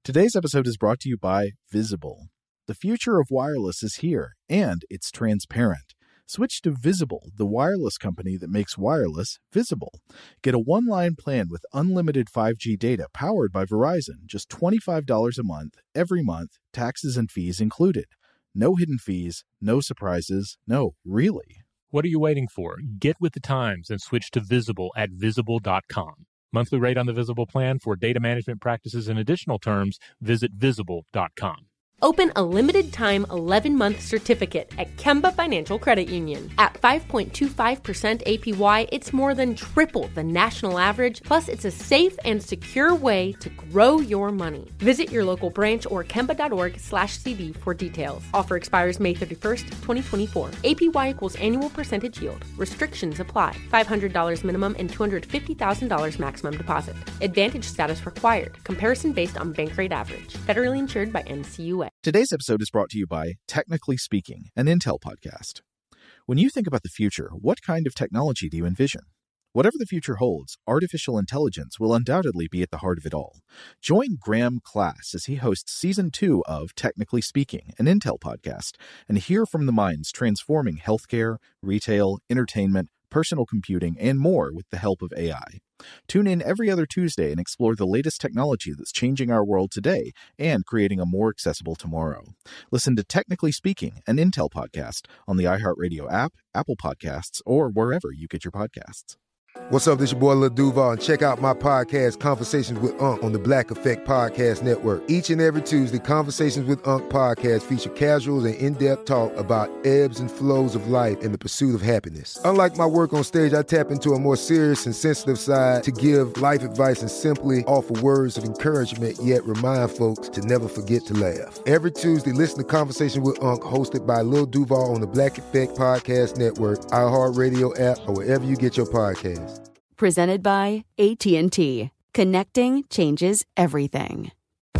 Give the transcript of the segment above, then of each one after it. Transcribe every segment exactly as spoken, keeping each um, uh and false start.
Today's episode is brought to you by Visible. The future of wireless is here, and it's transparent. Switch to Visible, the wireless company that makes wireless visible. Get a one-line plan with unlimited five G data powered by Verizon, just twenty-five dollars a month, every month, taxes and fees included. No hidden fees, no surprises, no, really. What are you waiting for? Get with the times and switch to Visible at visible dot com. Monthly rate on the Visible plan for data management practices and additional terms, visit visible dot com. Open a limited-time eleven-month certificate at Kemba Financial Credit Union. At five point two five percent A P Y, it's more than triple the national average, plus it's a safe and secure way to grow your money. Visit your local branch or kemba.org slash CD for details. Offer expires May thirty-first, twenty twenty-four. A P Y equals annual percentage yield. Restrictions apply. five hundred dollars minimum and two hundred fifty thousand dollars maximum deposit. Advantage status required. Comparison based on bank rate average. Federally insured by N C U A. Today's episode is brought to you by Technically Speaking, an Intel podcast. When you think about the future, what kind of technology do you envision? Whatever the future holds, artificial intelligence will undoubtedly be at the heart of it all. Join Graham Class as he hosts Season two of Technically Speaking, an Intel podcast, and hear from the minds transforming healthcare, retail, entertainment, personal computing, and more with the help of A I. Tune in every other Tuesday and explore the latest technology that's changing our world today and creating a more accessible tomorrow. Listen to Technically Speaking, an Intel podcast on the iHeartRadio app, Apple Podcasts, or wherever you get your podcasts. What's up, this your boy Lil Duval, and check out my podcast, Conversations with Unc, on the Black Effect Podcast Network. Each and every Tuesday, Conversations with Unc podcast feature casual and in-depth talk about ebbs and flows of life and the pursuit of happiness. Unlike my work on stage, I tap into a more serious and sensitive side to give life advice and simply offer words of encouragement, yet remind folks to never forget to laugh. Every Tuesday, listen to Conversation with Unc, hosted by Lil Duval on the Black Effect Podcast Network, iHeartRadio app, or wherever you get your podcasts. Presented by A T and T. Connecting changes everything.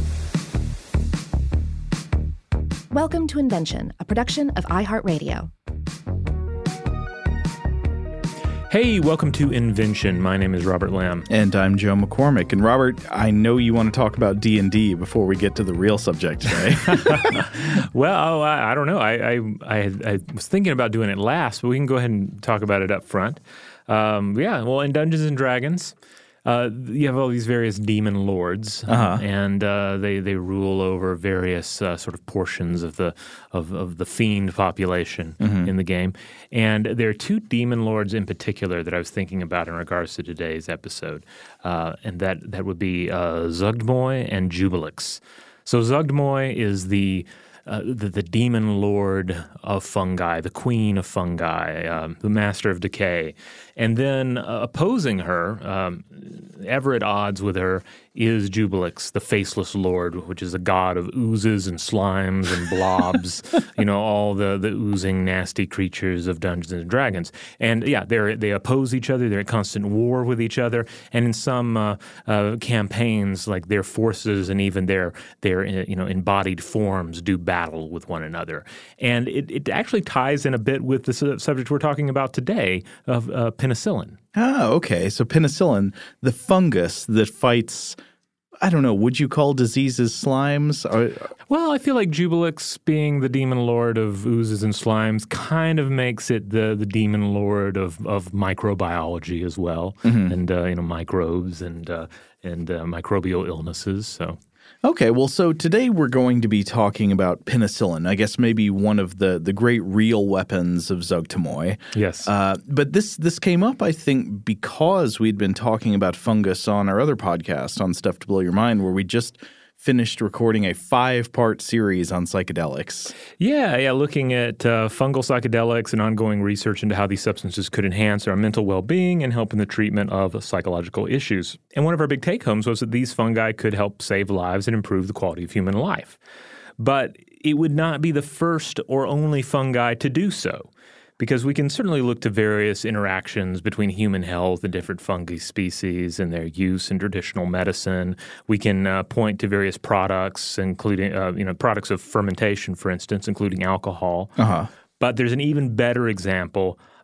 Welcome to Invention, a production of iHeartRadio. Hey, welcome to Invention. My name is Robert Lamb. And I'm Joe McCormick. And Robert, I know you want to talk about D and D before we get to the real subject today. Well, I, I don't know. I, I, I, I was thinking about doing it last, but we can go ahead and talk about it up front. Um, yeah, well, in Dungeons and Dragons, uh, you have all these various demon lords, uh-huh. and uh, they they rule over various uh, sort of portions of the of, of the fiend population mm-hmm. in the game. And there are two demon lords in particular that I was thinking about in regards to today's episode, uh, and that that would be uh, Zuggtmoy and Jubilix. So Zuggtmoy is the Uh, the, the demon lord of fungi, the queen of fungi, um, the master of decay. And then uh, opposing her, um, ever at odds with her, is Jubilix, the faceless lord, which is a god of oozes and slimes and blobs, you know, all the, the oozing, nasty creatures of Dungeons and Dragons. And yeah, they they oppose each other. They're at constant war with each other. And in some uh, uh, campaigns, like their forces and even their, their you know, embodied forms do battle with one another. And it, it actually ties in a bit with the su- subject we're talking about today of uh, penicillin. Oh, okay. So penicillin, the fungus that fights, I don't know, would you call diseases slimes? Or, well, I feel like Jubilix, being the demon lord of oozes and slimes, kind of makes it the, the demon lord of, of microbiology as well, mm-hmm. and uh, you know, microbes and uh, and uh, microbial illnesses. So. Okay, well, so today we're going to be talking about penicillin. I guess maybe one of the, the great real weapons of Zuggtmoy. Yes. Uh, but this this came up, I think, because we'd been talking about fungus on our other podcast, on Stuff to Blow Your Mind, where we just finished recording a five-part series on psychedelics. Yeah, yeah, looking at uh, fungal psychedelics and ongoing research into how these substances could enhance our mental well-being and help in the treatment of psychological issues. And one of our big take-homes was that these fungi could help save lives and improve the quality of human life. But it would not be the first or only fungi to do so, because we can certainly look to various interactions between human health and different fungi species and their use in traditional medicine. We can uh, point to various products, including uh, you know products of fermentation, for instance, including alcohol. Uh-huh. But there's an even better example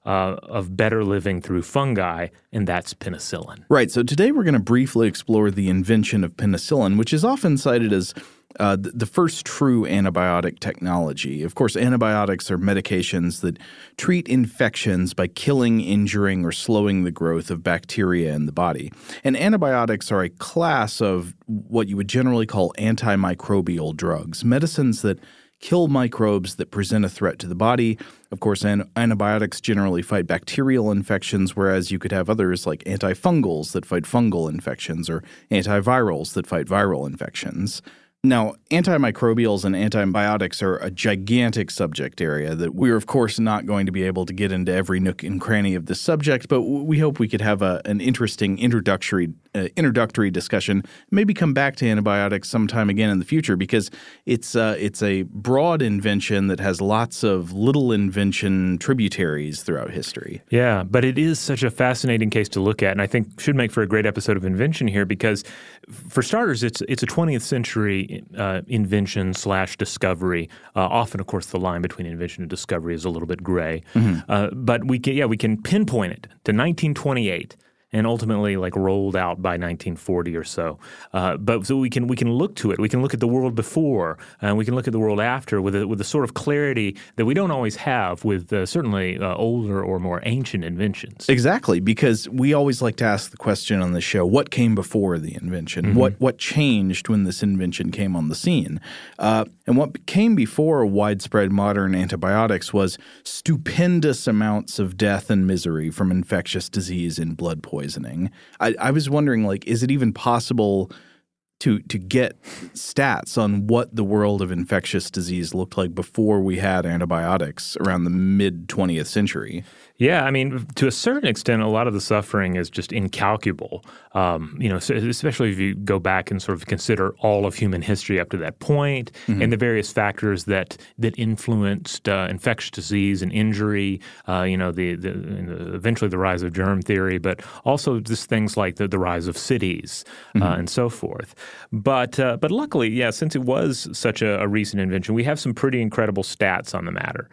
uh, of better living through fungi, and that's penicillin. Right. So today we're going to briefly explore the invention of penicillin, which is often cited as uh, the first true antibiotic technology. Of course, antibiotics are medications that treat infections by killing, injuring, or slowing the growth of bacteria in the body. And antibiotics are a class of what you would generally call antimicrobial drugs, medicines that kill microbes that present a threat to the body. Of course, an- antibiotics generally fight bacterial infections, whereas you could have others like antifungals that fight fungal infections or antivirals that fight viral infections. Now, antimicrobials and antibiotics are a gigantic subject area that we're, of course, not going to be able to get into every nook and cranny of this subject, but we hope we could have a, an interesting introductory uh, introductory discussion, maybe come back to antibiotics sometime again in the future, because it's uh, it's a broad invention that has lots of little invention tributaries throughout history. Yeah, but it is such a fascinating case to look at, and I think should make for a great episode of Invention here because, for starters, it's it's a twentieth century uh, invention slash discovery. Uh, often, of course, the line between invention and discovery is a little bit gray, mm-hmm. uh, but we can yeah we can pinpoint it to nineteen twenty-eight. And ultimately, like rolled out by nineteen forty or so. Uh, but so we can we can look to it. We can look at the world before, and we can look at the world after with a, with a sort of clarity that we don't always have with uh, certainly uh, older or more ancient inventions. Exactly, because we always like to ask the question on the show: what came before the invention? Mm-hmm. What what changed when this invention came on the scene? Uh, and what came before widespread modern antibiotics was stupendous amounts of death and misery from infectious disease and blood poisoning. Poisoning. I, I was wondering, like, is it even possible to to get stats on what the world of infectious disease looked like before we had antibiotics around the mid twentieth century? Yeah, I mean, to a certain extent, a lot of the suffering is just incalculable. Um, you know, especially if you go back and sort of consider all of human history up to that point, mm-hmm. and the various factors that that influenced uh, infectious disease and injury. Uh, you know, the, the, the eventually the rise of germ theory, but also just things like the, the rise of cities mm-hmm. uh, and so forth. But uh, but luckily, yeah, since it was such a, a recent invention, we have some pretty incredible stats on the matter.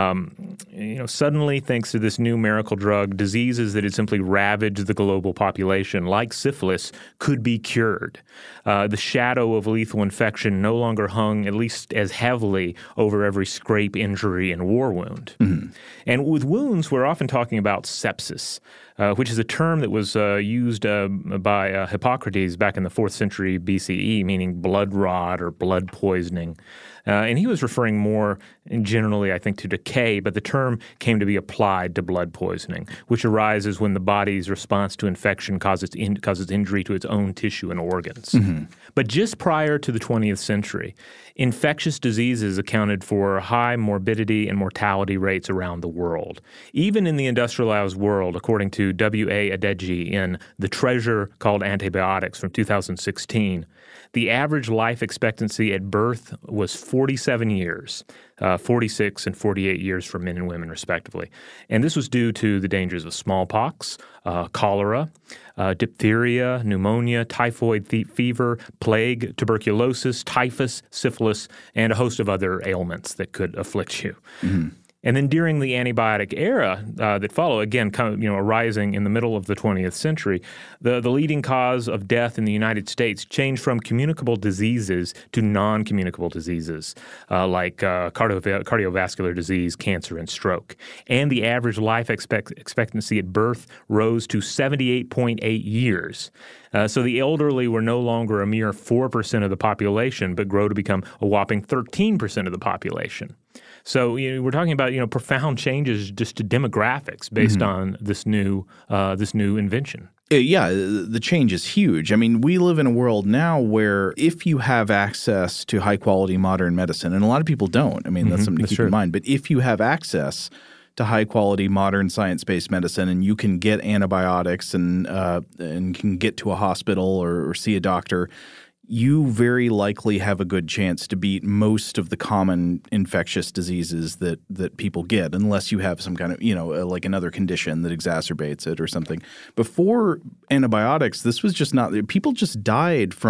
Um, you know, suddenly, thanks to this new miracle drug, diseases that had simply ravaged the global population, like syphilis, could be cured. Uh, the shadow of lethal infection no longer hung, at least as heavily, over every scrape, injury, and war wound. Mm-hmm. And with wounds, we're often talking about sepsis, uh, which is a term that was uh, used uh, by uh, Hippocrates back in the fourth century B C E, meaning blood rot or blood poisoning. Uh, and he was referring more generally, I think, to decay, but the term came to be applied to blood poisoning, which arises when the body's response to infection causes in, causes injury to its own tissue and organs. Mm-hmm. But just prior to the twentieth century, infectious diseases accounted for high morbidity and mortality rates around the world. Even in the industrialized world, according to W A Adeji in The Treasure Called Antibiotics from two thousand sixteen, the average life expectancy at birth was forty-seven years, uh, forty-six and forty-eight years for men and women, respectively. And this was due to the dangers of smallpox, uh, cholera, uh, diphtheria, pneumonia, typhoid th- fever, plague, tuberculosis, typhus, syphilis, and a host of other ailments that could afflict you. Mm-hmm. And then during the antibiotic era uh, that followed, again, kind of, you know, arising in the middle of the twentieth century, the, the leading cause of death in the United States changed from communicable diseases to non-communicable diseases uh, like uh, cardio- cardiovascular disease, cancer, and stroke. And the average life expect- expectancy at birth rose to seventy-eight point eight years. Uh, so the elderly were no longer a mere four percent of the population, but grow to become a whopping thirteen percent of the population. So you know, we're talking about you know profound changes just to demographics based mm-hmm. on this new uh, this new invention. Yeah, the change is huge. I mean, we live in a world now where if you have access to high-quality modern medicine, and a lot of people don't, I mean, mm-hmm. that's something to that's keep true. in mind, but if you have access to high-quality modern science-based medicine and you can get antibiotics and uh, and can get to a hospital or, or see a doctor, you very likely have a good chance to beat most of the common infectious diseases that that people get, unless you have some kind of, you know, like another condition that exacerbates it or something. Before antibiotics, this was just not – people just died from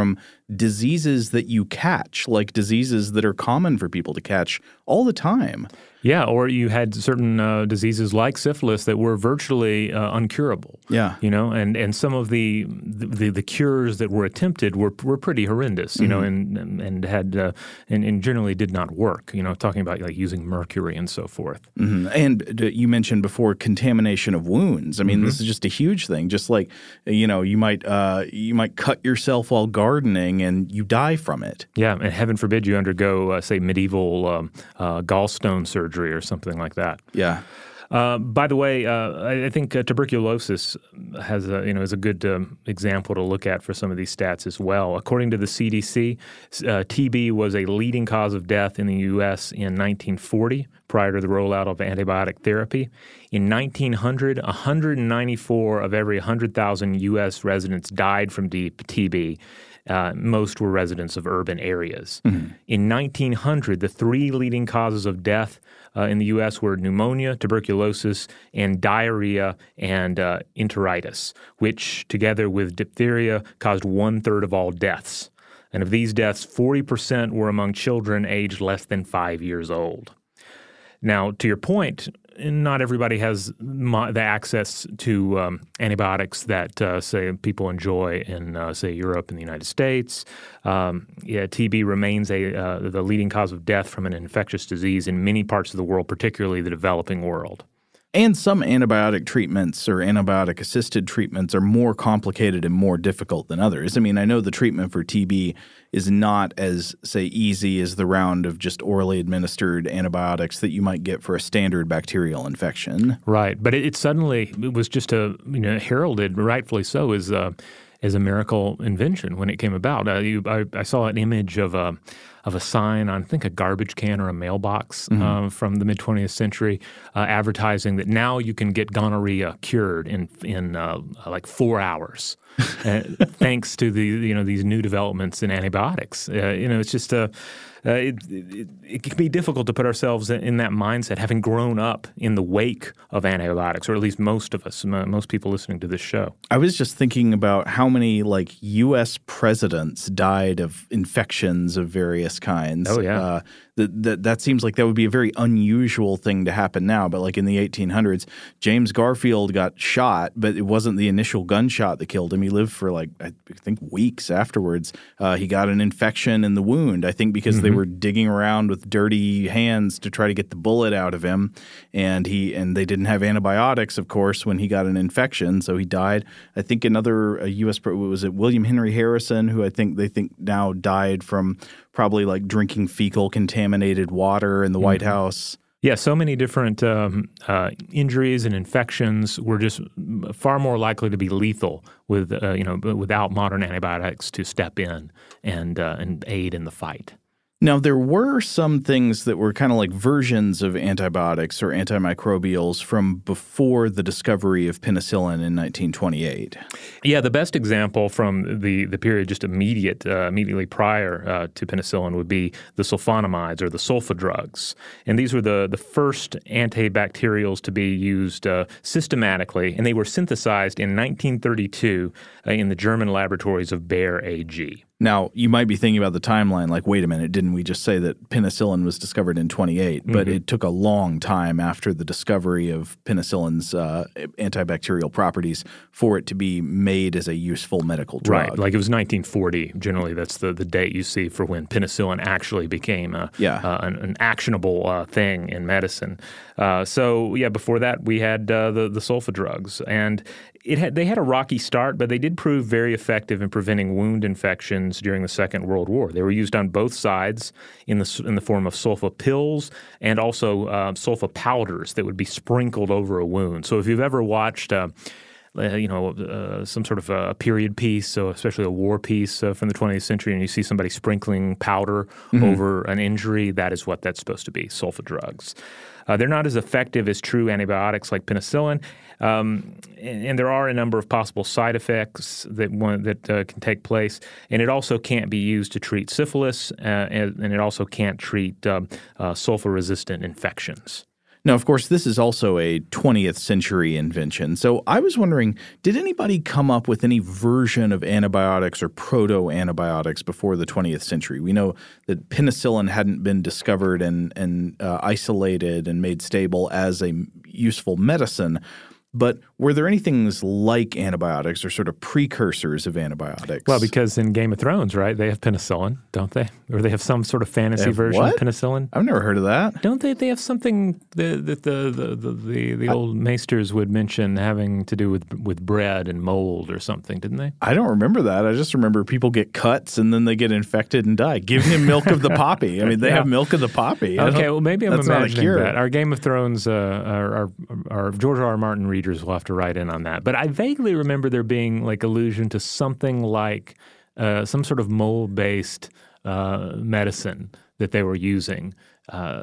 diseases that you catch, like diseases that are common for people to catch all the time. Yeah, or you had certain uh, diseases like syphilis that were virtually uh, uncurable. Yeah, you know, and, and some of the, the the cures that were attempted were were pretty horrendous. You mm-hmm. know, and and had uh, and, and generally did not work. You know, talking about like using mercury and so forth. Mm-hmm. And you mentioned before contamination of wounds. I mean, mm-hmm. this is just a huge thing. Just like you know, you might uh, you might cut yourself while gardening and you die from it. Yeah, and heaven forbid you undergo uh, say medieval um, uh, gallstone surgery. Or something like that. Yeah. Uh, by the way, uh, I, I think uh, tuberculosis has a, you know is a good um, example to look at for some of these stats as well. According to the C D C, uh, T B was a leading cause of death in the U S in nineteen forty, prior to the rollout of antibiotic therapy. In nineteen hundred, one hundred ninety-four of every one hundred thousand U S residents died from T B. Uh, most were residents of urban areas. Mm-hmm. In nineteen hundred, the three leading causes of death uh, in the U S were pneumonia, tuberculosis, and diarrhea and uh, enteritis, which together with diphtheria caused one-third of all deaths. And of these deaths, forty percent were among children aged less than five years old. Now, to your point, not everybody has mo- the access to um, antibiotics that, uh, say, people enjoy in, uh, say, Europe and the United States. Um, yeah, T B remains a uh, the leading cause of death from an infectious disease in many parts of the world, particularly the developing world. And some antibiotic treatments or antibiotic-assisted treatments are more complicated and more difficult than others. I mean, I know the treatment for T B is not as, say, easy as the round of just orally administered antibiotics that you might get for a standard bacterial infection. Right. But it, it suddenly it was just a, you know, heralded, rightfully so, as a, as a miracle invention when it came about. Uh, you, I, I saw an image of a of a sign on, I think, a garbage can or a mailbox mm-hmm. uh, from the mid-twentieth century uh, advertising that now you can get gonorrhea cured in in uh, like four hours uh, thanks to the you know these new developments in antibiotics. Uh, you know, it's just a uh, it, it, it can be difficult to put ourselves in that mindset, having grown up in the wake of antibiotics, or at least most of us, most people listening to this show. I was just thinking about how many like U S presidents died of infections of various kinds. Oh, yeah. Uh, that, that, that seems like that would be a very unusual thing to happen now. But like in the eighteen hundreds, James Garfield got shot, but it wasn't the initial gunshot that killed him. He lived for like, I think, weeks afterwards. Uh, he got an infection in the wound, I think because mm-hmm. they were digging around with dirty hands to try to get the bullet out of him. And he and they didn't have antibiotics, of course, when he got an infection. So he died. I think another uh, U S – was it William Henry Harrison, who I think they think now died from probably like drinking fecal contaminated water in the mm-hmm. White House. Yeah, so many different um, uh, injuries and infections were just far more likely to be lethal with uh, you know without modern antibiotics to step in and uh, and aid in the fight. Now, there were some things that were kind of like versions of antibiotics or antimicrobials from before the discovery of penicillin in nineteen twenty-eight. Yeah, the best example from the, the period just immediate, uh, immediately prior uh, to penicillin would be the sulfonamides or the sulfa drugs. And these were the, the first antibacterials to be used uh, systematically, and they were synthesized in nineteen thirty-two uh, in the German laboratories of Bayer A G. Now, you might be thinking about the timeline like, wait a minute, didn't we just say that penicillin was discovered in twenty-eight? But mm-hmm. it took a long time after the discovery of penicillin's uh, antibacterial properties for it to be made as a useful medical drug. Right, like it was nineteen forty. Generally, that's the, the date you see for when penicillin actually became a, yeah. uh, an, an actionable uh, thing in medicine. Uh, so, yeah, before that, we had uh, the, the sulfa drugs. And it had, they had a rocky start, but they did prove very effective in preventing wound infections during the Second World War. They were used on both sides in the in the form of sulfa pills and also uh, sulfa powders that would be sprinkled over a wound. So if you've ever watched uh, uh, you know, uh, some sort of a period piece, so especially a war piece uh, from the twentieth century, and you see somebody sprinkling powder mm-hmm. over an injury, that is what that's supposed to be, sulfa drugs. Uh, they're not as effective as true antibiotics like penicillin, um, and, and there are a number of possible side effects that one, that uh, can take place. And it also can't be used to treat syphilis, uh, and, and it also can't treat um, uh, sulfa-resistant infections. Now, of course, this is also a twentieth century invention. So I was wondering, did anybody come up with any version of antibiotics or proto-antibiotics before the twentieth century? We know that penicillin hadn't been discovered and, and uh, isolated and made stable as a useful medicine. But were there any things like antibiotics or sort of precursors of antibiotics? Well, because in Game of Thrones, right, they have penicillin, don't they? Or they have some sort of fantasy have version what? of penicillin. I've never heard of that. Don't they? They have something that the, the, the, the, the, the old maesters would mention having to do with with bread and mold or something, didn't they? I don't remember that. I just remember people get cuts and then they get infected and die. Give him milk of the poppy. I mean, they Yeah. have milk of the poppy. I Okay, don't- well, maybe I'm that's not a imagining cure. that. Our Game of Thrones, uh, our, our, our George R. R. Martin readers will have to write in on that. But I vaguely remember there being like allusion to something like uh, some sort of mold-based uh, medicine that they were using. Uh,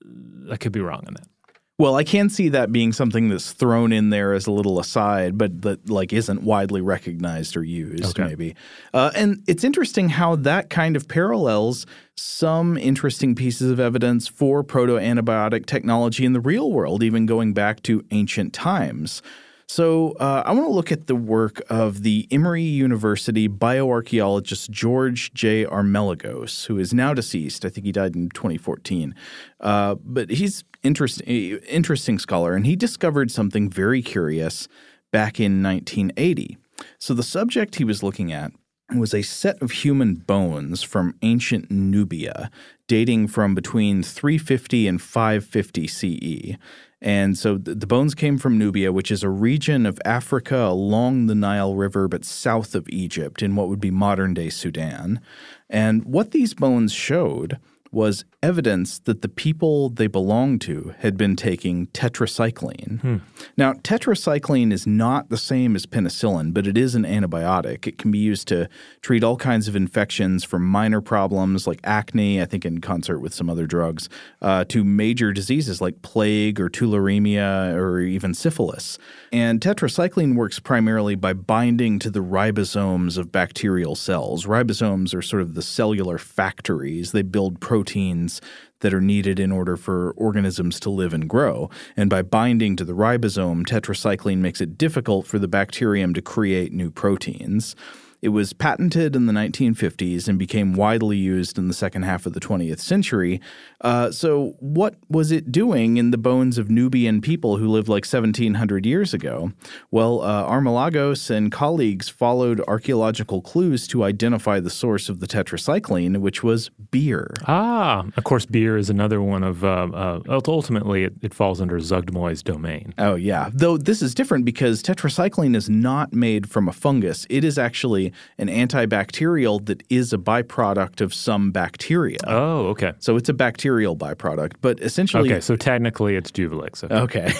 I could be wrong on that. Well, I can see that being something that's thrown in there as a little aside, but that like isn't widely recognized or used, Okay. maybe. Uh, and it's interesting how that kind of parallels some interesting pieces of evidence for proto-antibiotic technology in the real world, even going back to ancient times. So uh, I want to look at the work of the Emory University bioarchaeologist George J. Armelagos, who is now deceased. I think he died in twenty fourteen. Uh, but he's interest, interesting scholar, and he discovered something very curious back in nineteen eighty. So the subject he was looking at was a set of human bones from ancient Nubia dating from between three fifty and five fifty C E. And so the bones came from Nubia, which is a region of Africa along the Nile River but south of Egypt in what would be modern-day Sudan. And what these bones showed was evidence that the people they belonged to had been taking tetracycline. Hmm. Now, tetracycline is not the same as penicillin, but it is an antibiotic. It can be used to treat all kinds of infections from minor problems like acne, I think in concert with some other drugs, uh, to major diseases like plague or tularemia or even syphilis. And tetracycline works primarily by binding to the ribosomes of bacterial cells. Ribosomes are sort of the cellular factories. They build proteins that are needed in order for organisms to live and grow. And by binding to the ribosome, tetracycline makes it difficult for the bacterium to create new proteins. It was patented in the nineteen fifties and became widely used in the second half of the twentieth century. Uh, so what was it doing in the bones of Nubian people who lived like seventeen hundred years ago? Well, uh, Armelagos and colleagues followed archaeological clues to identify the source of the tetracycline, which was beer. Ah, of course, beer is another one of, uh, uh, ultimately it, it falls under Zugdmoy's domain. Oh, yeah. Though this is different because tetracycline is not made from a fungus. It is actually an antibacterial that is a byproduct of some bacteria. Oh, okay. So it's a bacterial byproduct, but essentially— Okay, so technically it's Jubilix. Okay. Okay.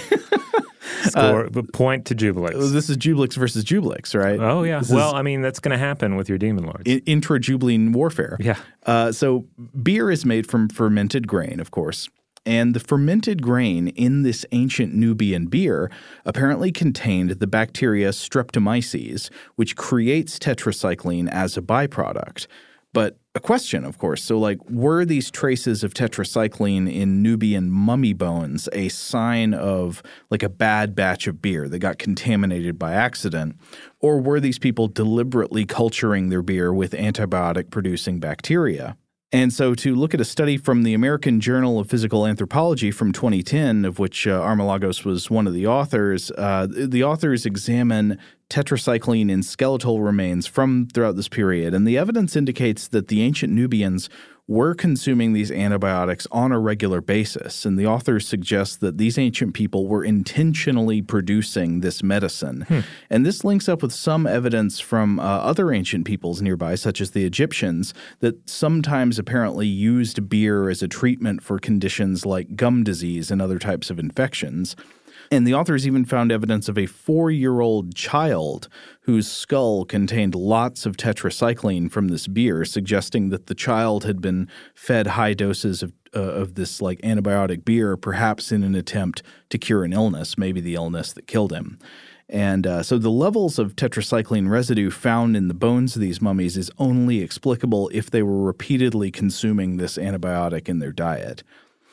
Score, uh, point to Jubilix. This is Jubilix versus Jubilix, right? Oh, yeah. This well, I mean, that's going to happen with your demon lords. I- intra-Jubilean warfare. Yeah. Uh, so beer is made from fermented grain, of course. And the fermented grain in this ancient Nubian beer apparently contained the bacteria Streptomyces, which creates tetracycline as a byproduct. But a question, of course, so like were these traces of tetracycline in Nubian mummy bones a sign of like a bad batch of beer that got contaminated by accident? Or were these people deliberately culturing their beer with antibiotic-producing bacteria? And so to look at a study from the American Journal of Physical Anthropology from twenty ten, of which uh, Armelagos was one of the authors, uh, the authors examine tetracycline in skeletal remains from throughout this period. And the evidence indicates that the ancient Nubians were consuming these antibiotics on a regular basis. And the authors suggest that these ancient people were intentionally producing this medicine. Hmm. And this links up with some evidence from uh, other ancient peoples nearby, such as the Egyptians, that sometimes apparently used beer as a treatment for conditions like gum disease and other types of infections. And the authors even found evidence of a four-year-old child whose skull contained lots of tetracycline from this beer, suggesting that the child had been fed high doses of uh, of this like antibiotic beer, perhaps in an attempt to cure an illness, maybe the illness that killed him. And uh, so the levels of tetracycline residue found in the bones of these mummies is only explicable if they were repeatedly consuming this antibiotic in their diet.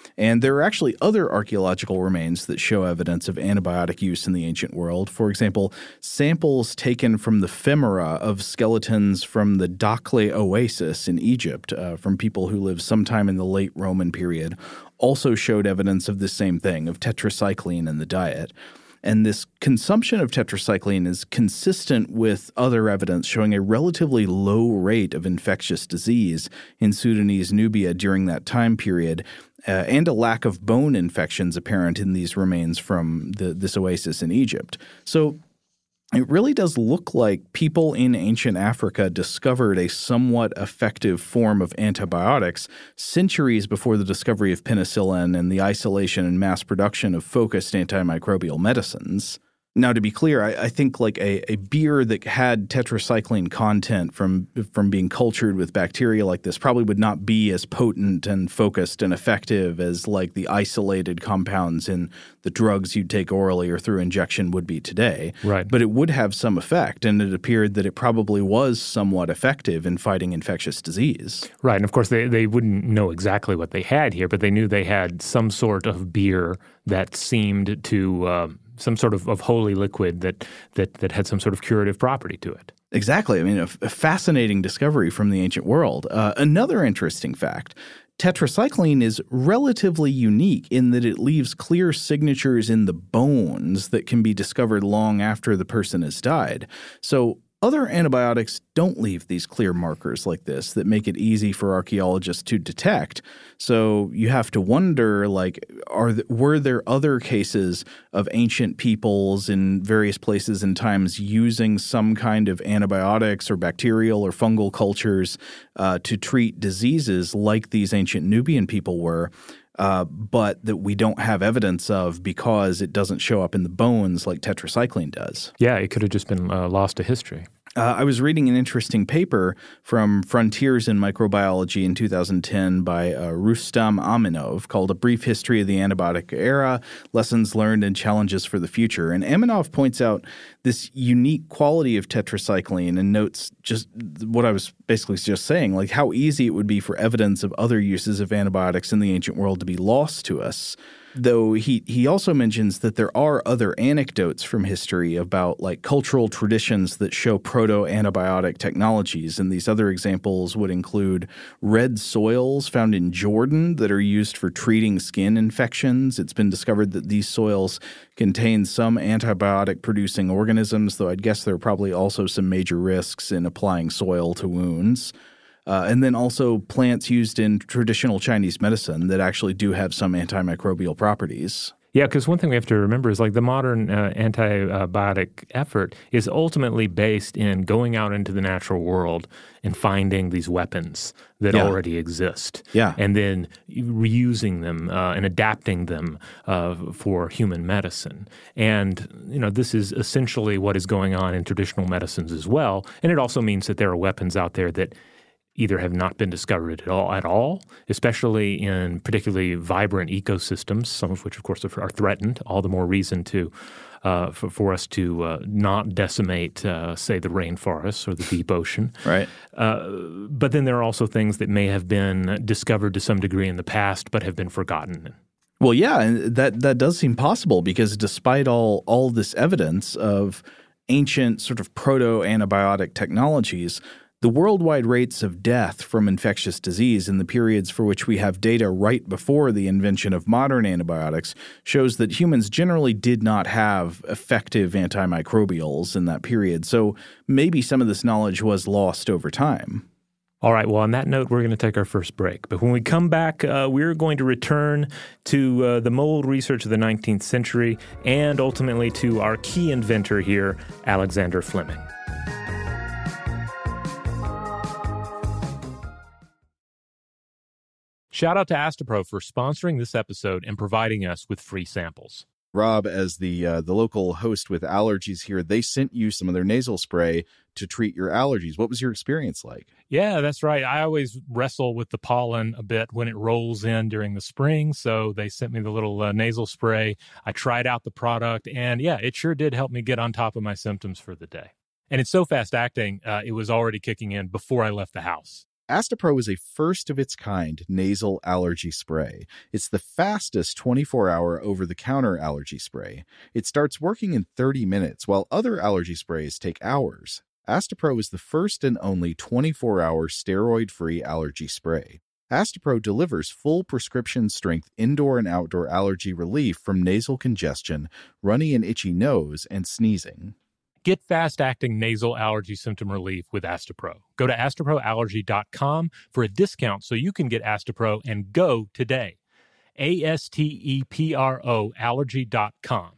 And there are actually other archaeological remains that show evidence of antibiotic use in the ancient world. For example, samples taken from the femora of skeletons from the Dakhla Oasis in Egypt uh, from people who lived sometime in the late Roman period also showed evidence of the same thing, of tetracycline in the diet. And this consumption of tetracycline is consistent with other evidence showing a relatively low rate of infectious disease in Sudanese Nubia during that time period, uh, and a lack of bone infections apparent in these remains from the, this oasis in Egypt. So it really does look like people in ancient Africa discovered a somewhat effective form of antibiotics centuries before the discovery of penicillin and the isolation and mass production of focused antimicrobial medicines. Now, to be clear, I, I think like a, a beer that had tetracycline content from from being cultured with bacteria like this probably would not be as potent and focused and effective as like the isolated compounds in the drugs you'd take orally or through injection would be today. Right. But it would have some effect, and it appeared that it probably was somewhat effective in fighting infectious disease. Right. And of course, they, they wouldn't know exactly what they had here, but they knew they had some sort of beer that seemed to uh, – some sort of, of holy liquid that, that that had some sort of curative property to it. Exactly. I mean, a, a fascinating discovery from the ancient world. Uh, another interesting fact, tetracycline is relatively unique in that it leaves clear signatures in the bones that can be discovered long after the person has died. So other antibiotics don't leave these clear markers like this that make it easy for archaeologists to detect. So you have to wonder, like, are th- were there other cases of ancient peoples in various places and times using some kind of antibiotics or bacterial or fungal cultures uh, to treat diseases like these ancient Nubian people were? Uh, but that we don't have evidence of because it doesn't show up in the bones like tetracycline does. Yeah, it could have just been uh, lost to history. Uh, I was reading an interesting paper from Frontiers in Microbiology in two thousand ten by uh, Rustam Aminov called A Brief History of the Antibiotic Era, Lessons Learned and Challenges for the Future. And Aminov points out this unique quality of tetracycline and notes just what I was basically just saying, like how easy it would be for evidence of other uses of antibiotics in the ancient world to be lost to us. Though he, he also mentions that there are other anecdotes from history about like cultural traditions that show proto-antibiotic technologies. And these other examples would include red soils found in Jordan that are used for treating skin infections. It's been discovered that these soils contain some antibiotic-producing organisms, though I'd guess there are probably also some major risks in applying soil to wounds. Uh, and then also plants used in traditional Chinese medicine that actually do have some antimicrobial properties. Yeah, because one thing we have to remember is like the modern uh, antibiotic effort is ultimately based in going out into the natural world and finding these weapons that yeah. already exist. Yeah. And then reusing them uh, and adapting them uh, for human medicine. And, you know, this is essentially what is going on in traditional medicines as well. And it also means that there are weapons out there that either have not been discovered at all, at all, especially in particularly vibrant ecosystems, some of which, of course, are threatened. All the more reason to uh, for, for us to uh, not decimate, uh, say, the rainforests or the deep ocean. Right. Uh, but then there are also things that may have been discovered to some degree in the past but have been forgotten. Well, yeah, and that that does seem possible because despite all all this evidence of ancient sort of proto-antibiotic technologies, the worldwide rates of death from infectious disease in the periods for which we have data right before the invention of modern antibiotics shows that humans generally did not have effective antimicrobials in that period. So maybe some of this knowledge was lost over time. All right. Well, on that note, we're going to take our first break. But when we come back, uh, we're going to return to uh, the mold research of the nineteenth century and ultimately to our key inventor here, Alexander Fleming. Shout out to Astepro for sponsoring this episode and providing us with free samples. Rob, as the uh, the local host with allergies here, they sent you some of their nasal spray to treat your allergies. What was your experience like? Yeah, that's right. I always wrestle with the pollen a bit when it rolls in during the spring, so they sent me the little uh, nasal spray. I tried out the product, and yeah, it sure did help me get on top of my symptoms for the day. And it's so fast acting, uh, it was already kicking in before I left the house. Astepro is a first-of-its-kind nasal allergy spray. It's the fastest twenty-four hour over-the-counter allergy spray. It starts working in thirty minutes, while other allergy sprays take hours. Astepro is the first and only twenty-four hour steroid-free allergy spray. Astepro delivers full prescription-strength indoor and outdoor allergy relief from nasal congestion, runny and itchy nose, and sneezing. Get fast-acting nasal allergy symptom relief with Astepro. Go to astepro allergy dot com for a discount so you can get Astepro and go today. A S T E P R O allergy dot com.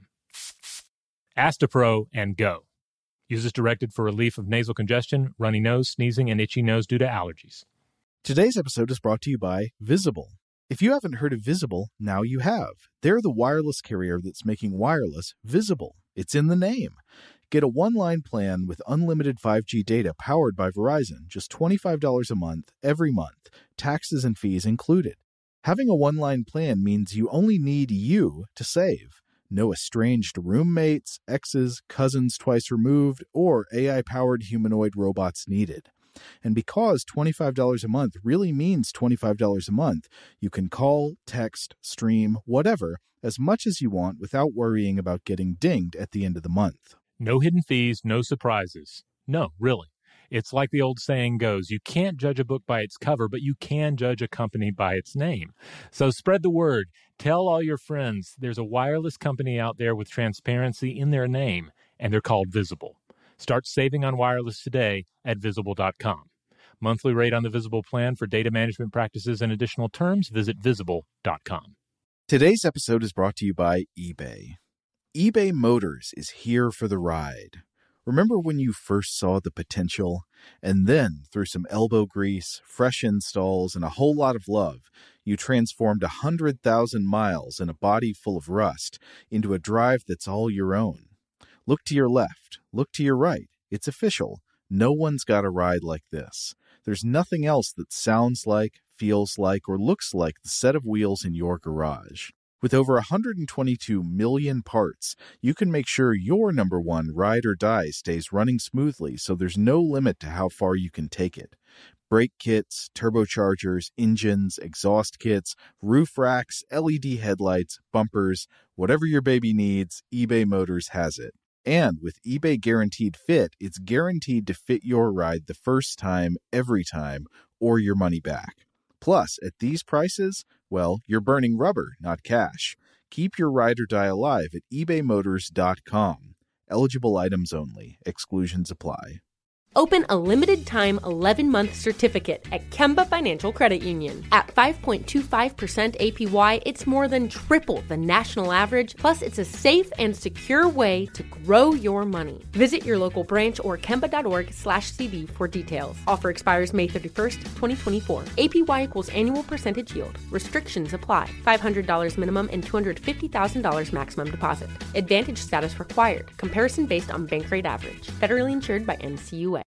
Astepro and go. Use as directed for relief of nasal congestion, runny nose, sneezing, and itchy nose due to allergies. Today's episode is brought to you by Visible. If you haven't heard of Visible, now you have. They're the wireless carrier that's making wireless visible. It's in the name. Get a one-line plan with unlimited five G data powered by Verizon, just twenty-five dollars a month, every month, taxes and fees included. Having a one-line plan means you only need you to save. No estranged roommates, exes, cousins twice removed, or A I-powered humanoid robots needed. And because twenty-five dollars a month really means twenty-five dollars a month, you can call, text, stream, whatever, as much as you want without worrying about getting dinged at the end of the month. No hidden fees, no surprises. No, really. It's like the old saying goes, you can't judge a book by its cover, but you can judge a company by its name. So spread the word. Tell all your friends there's a wireless company out there with transparency in their name, and they're called Visible. Start saving on wireless today at visible dot com. Monthly rate on the Visible plan for data management practices and additional terms, visit visible dot com. Today's episode is brought to you by eBay. eBay Motors is here for the ride. Remember when you first saw the potential? And then, through some elbow grease, fresh installs, and a whole lot of love, you transformed one hundred thousand miles and a body full of rust into a drive that's all your own. Look to your left. Look to your right. It's official. No one's got a ride like this. There's nothing else that sounds like, feels like, or looks like the set of wheels in your garage. With over one hundred twenty-two million parts, you can make sure your number one ride or die stays running smoothly so there's no limit to how far you can take it. Brake kits, turbochargers, engines, exhaust kits, roof racks, L E D headlights, bumpers, whatever your baby needs, eBay Motors has it. And with eBay Guaranteed Fit, it's guaranteed to fit your ride the first time, every time, or your money back. Plus, at these prices, well, you're burning rubber, not cash. Keep your ride or die alive at ebay motors dot com. Eligible items only. Exclusions apply. Open a limited-time eleven-month certificate at Kemba Financial Credit Union. At five point two five percent A P Y, it's more than triple the national average, plus it's a safe and secure way to grow your money. Visit your local branch or kemba.org slash CD for details. Offer expires May thirty-first, twenty twenty-four. A P Y equals annual percentage yield. Restrictions apply. five hundred dollars minimum and two hundred fifty thousand dollars maximum deposit. Advantage status required. Comparison based on bank rate average. Federally insured by N C U A.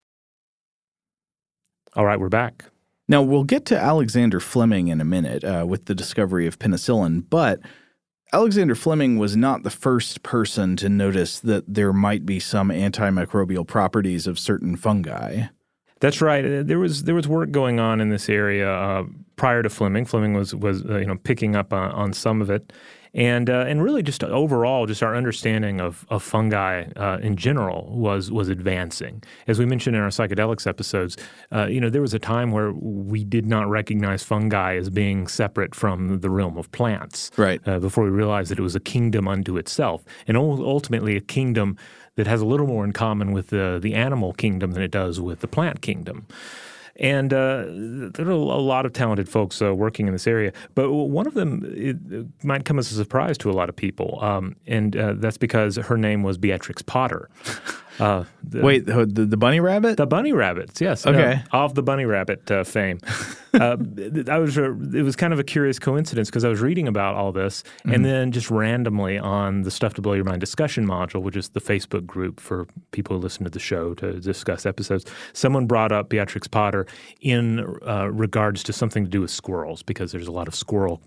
All right, we're back. Now, we'll get to Alexander Fleming in a minute uh, with the discovery of penicillin, but Alexander Fleming was not the first person to notice that there might be some antimicrobial properties of certain fungi. That's right. There was there was work going on in this area uh, prior to Fleming. Fleming was was uh, you know picking up on, on some of it, and uh, and really just overall, just our understanding of of fungi uh, in general was was advancing. As we mentioned in our psychedelics episodes, uh, you know there was a time where we did not recognize fungi as being separate from the realm of plants. Right. Uh, before we realized that it was a kingdom unto itself, and ultimately a kingdom that has a little more in common with the, the animal kingdom than it does with the plant kingdom. And uh, there are a lot of talented folks uh, working in this area, but one of them it, it might come as a surprise to a lot of people, um, and uh, that's because her name was Beatrix Potter. Uh, the, Wait, the, the bunny rabbit? The bunny rabbits, yes. Okay. Uh, of the bunny rabbit uh, fame. uh, I was. Uh, it was kind of a curious coincidence because I was reading about all this, mm-hmm. and then just randomly on the Stuff to Blow Your Mind discussion module, which is the Facebook group for people who listen to the show to discuss episodes, someone brought up Beatrix Potter in uh, regards to something to do with squirrels because there's a lot of squirrel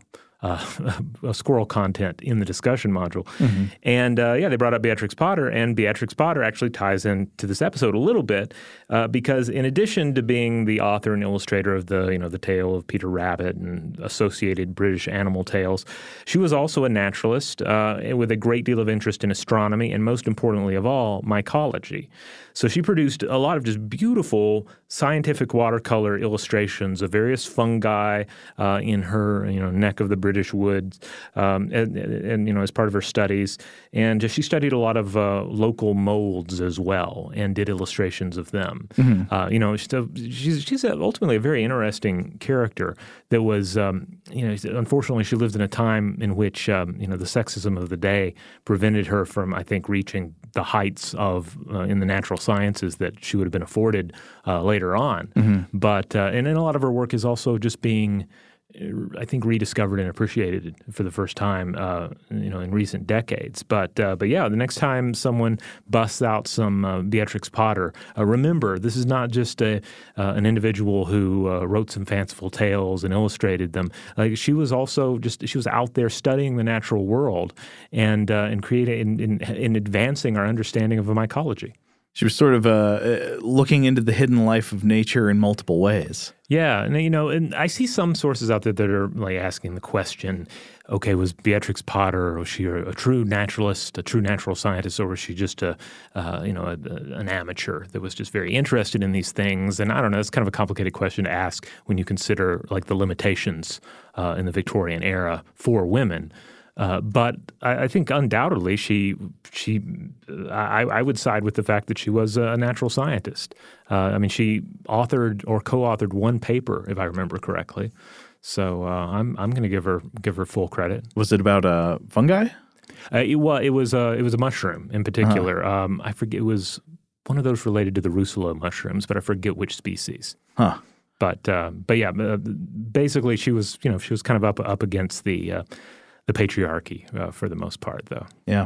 uh, a squirrel content in the discussion module. Mm-hmm. And uh, yeah, they brought up Beatrix Potter, and Beatrix Potter actually ties into this episode a little bit uh, because in addition to being the author and illustrator of the, you know, the tale of Peter Rabbit and associated British animal tales, she was also a naturalist uh, with a great deal of interest in astronomy and, most importantly of all, mycology. So she produced a lot of just beautiful scientific watercolor illustrations of various fungi uh, in her, you know, neck of the British woods, um, and, and, you know, as part of her studies. And she studied a lot of uh, local molds as well and did illustrations of them. Mm-hmm. Uh, you know, she's, she's ultimately a very interesting character that was, um, you know, unfortunately she lived in a time in which, um, you know, the sexism of the day prevented her from, I think, reaching the heights of uh, in the natural sciences that she would have been afforded uh, later on. Mm-hmm. But uh, and, and a lot of her work is also just being, I think, rediscovered and appreciated for the first time, uh, you know, in recent decades. But uh, but yeah, the next time someone busts out some uh, Beatrix Potter, uh, remember this is not just a uh, an individual who uh, wrote some fanciful tales and illustrated them. Like she was also just she was out there studying the natural world and uh, and creating in, in, in advancing our understanding of mycology. She was sort of uh, looking into the hidden life of nature in multiple ways. Yeah, and you know, and I see some sources out there that are like asking the question, okay, was Beatrix Potter, was she a, a true naturalist, a true natural scientist, or was she just a, uh, you know, a, a, an amateur that was just very interested in these things? And I don't know, it's kind of a complicated question to ask when you consider like the limitations uh, in the Victorian era for women. Uh, but I, I think undoubtedly she she I, I would side with the fact that she was a natural scientist. Uh, I mean, she authored or co-authored one paper, if I remember correctly. So uh, I'm I'm going to give her give her full credit. Was it about uh, fungi? Uh, it, well, it was a it was a mushroom in particular. Uh-huh. Um, I forget it was one of those related to the Rousselot mushrooms, but I forget which species. Huh. But uh, but yeah, uh, basically she was you know she was kind of up up against the. Uh, The patriarchy, uh, for the most part, though. Yeah.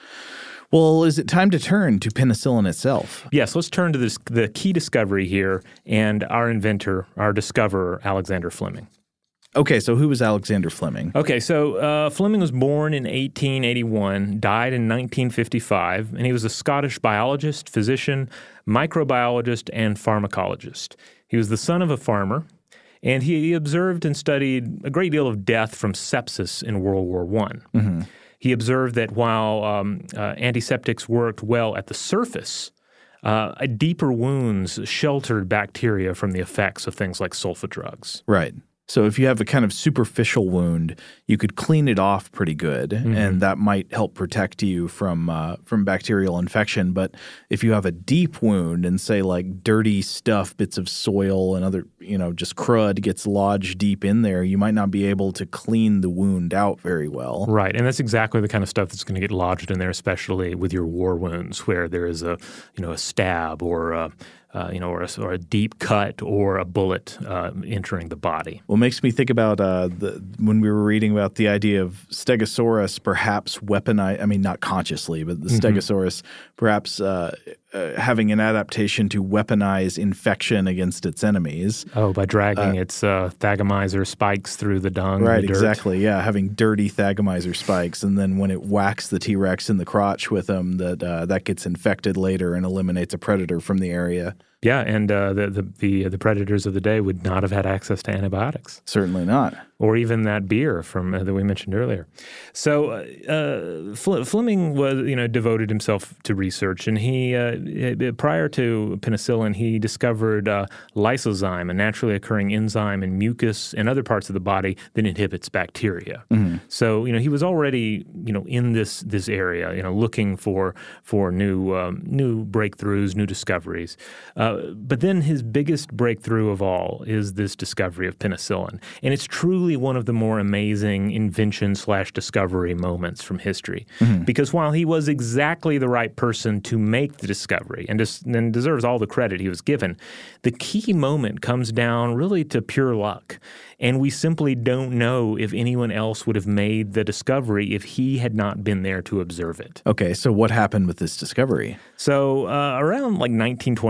Well, is it time to turn to penicillin itself? Yes, let's turn to this, the key discovery here and our inventor, our discoverer, Alexander Fleming. Okay, so who was Alexander Fleming? Okay, so uh, Fleming was born in eighteen eighty-one, died in nineteen fifty-five, and he was a Scottish biologist, physician, microbiologist, and pharmacologist. He was the son of a farmer. And he observed and studied a great deal of death from sepsis in World War One. Mm-hmm. He observed that while um, uh, antiseptics worked well at the surface, uh, deeper wounds sheltered bacteria from the effects of things like sulfa drugs. Right. So if you have a kind of superficial wound, you could clean it off pretty good, mm-hmm. and that might help protect you from uh, from bacterial infection. But if you have a deep wound and say like dirty stuff, bits of soil and other, you know, just crud gets lodged deep in there, you might not be able to clean the wound out very well. Right, and that's exactly the kind of stuff that's going to get lodged in there, especially with your war wounds, where there is a, you know, a stab or a Uh, you know, or a, or a deep cut or a bullet uh, entering the body. Well, it makes me think about uh, the, when we were reading about the idea of Stegosaurus perhaps weaponize, I mean, not consciously, but the mm-hmm. Stegosaurus perhaps uh, uh, having an adaptation to weaponize infection against its enemies. Oh, by dragging uh, its uh, thagomizer spikes through the dung Right, and the dirt. Exactly, yeah, having dirty thagomizer spikes, and then when it whacks the T-Rex in the crotch with them, that uh, that gets infected later and eliminates a predator from the area. Yeah, and uh, the, the the the predators of the day would not have had access to antibiotics. Certainly not. Or even that beer from uh, that we mentioned earlier. So uh, Fle- Fleming was, you know, devoted himself to research, and he uh, prior to penicillin, he discovered uh, lysozyme, a naturally occurring enzyme in mucus and other parts of the body that inhibits bacteria. Mm-hmm. So you know he was already you know in this this area, you know, looking for for new um, new breakthroughs, new discoveries. Uh, but then his biggest breakthrough of all is this discovery of penicillin, and it's truly one of the more amazing invention slash discovery moments from history. Mm-hmm. Because while he was exactly the right person to make the discovery and, des- and deserves all the credit he was given, the key moment comes down really to pure luck. And we simply don't know if anyone else would have made the discovery if he had not been there to observe it. Okay, so what happened with this discovery? So uh, around like nineteen twenty-seven or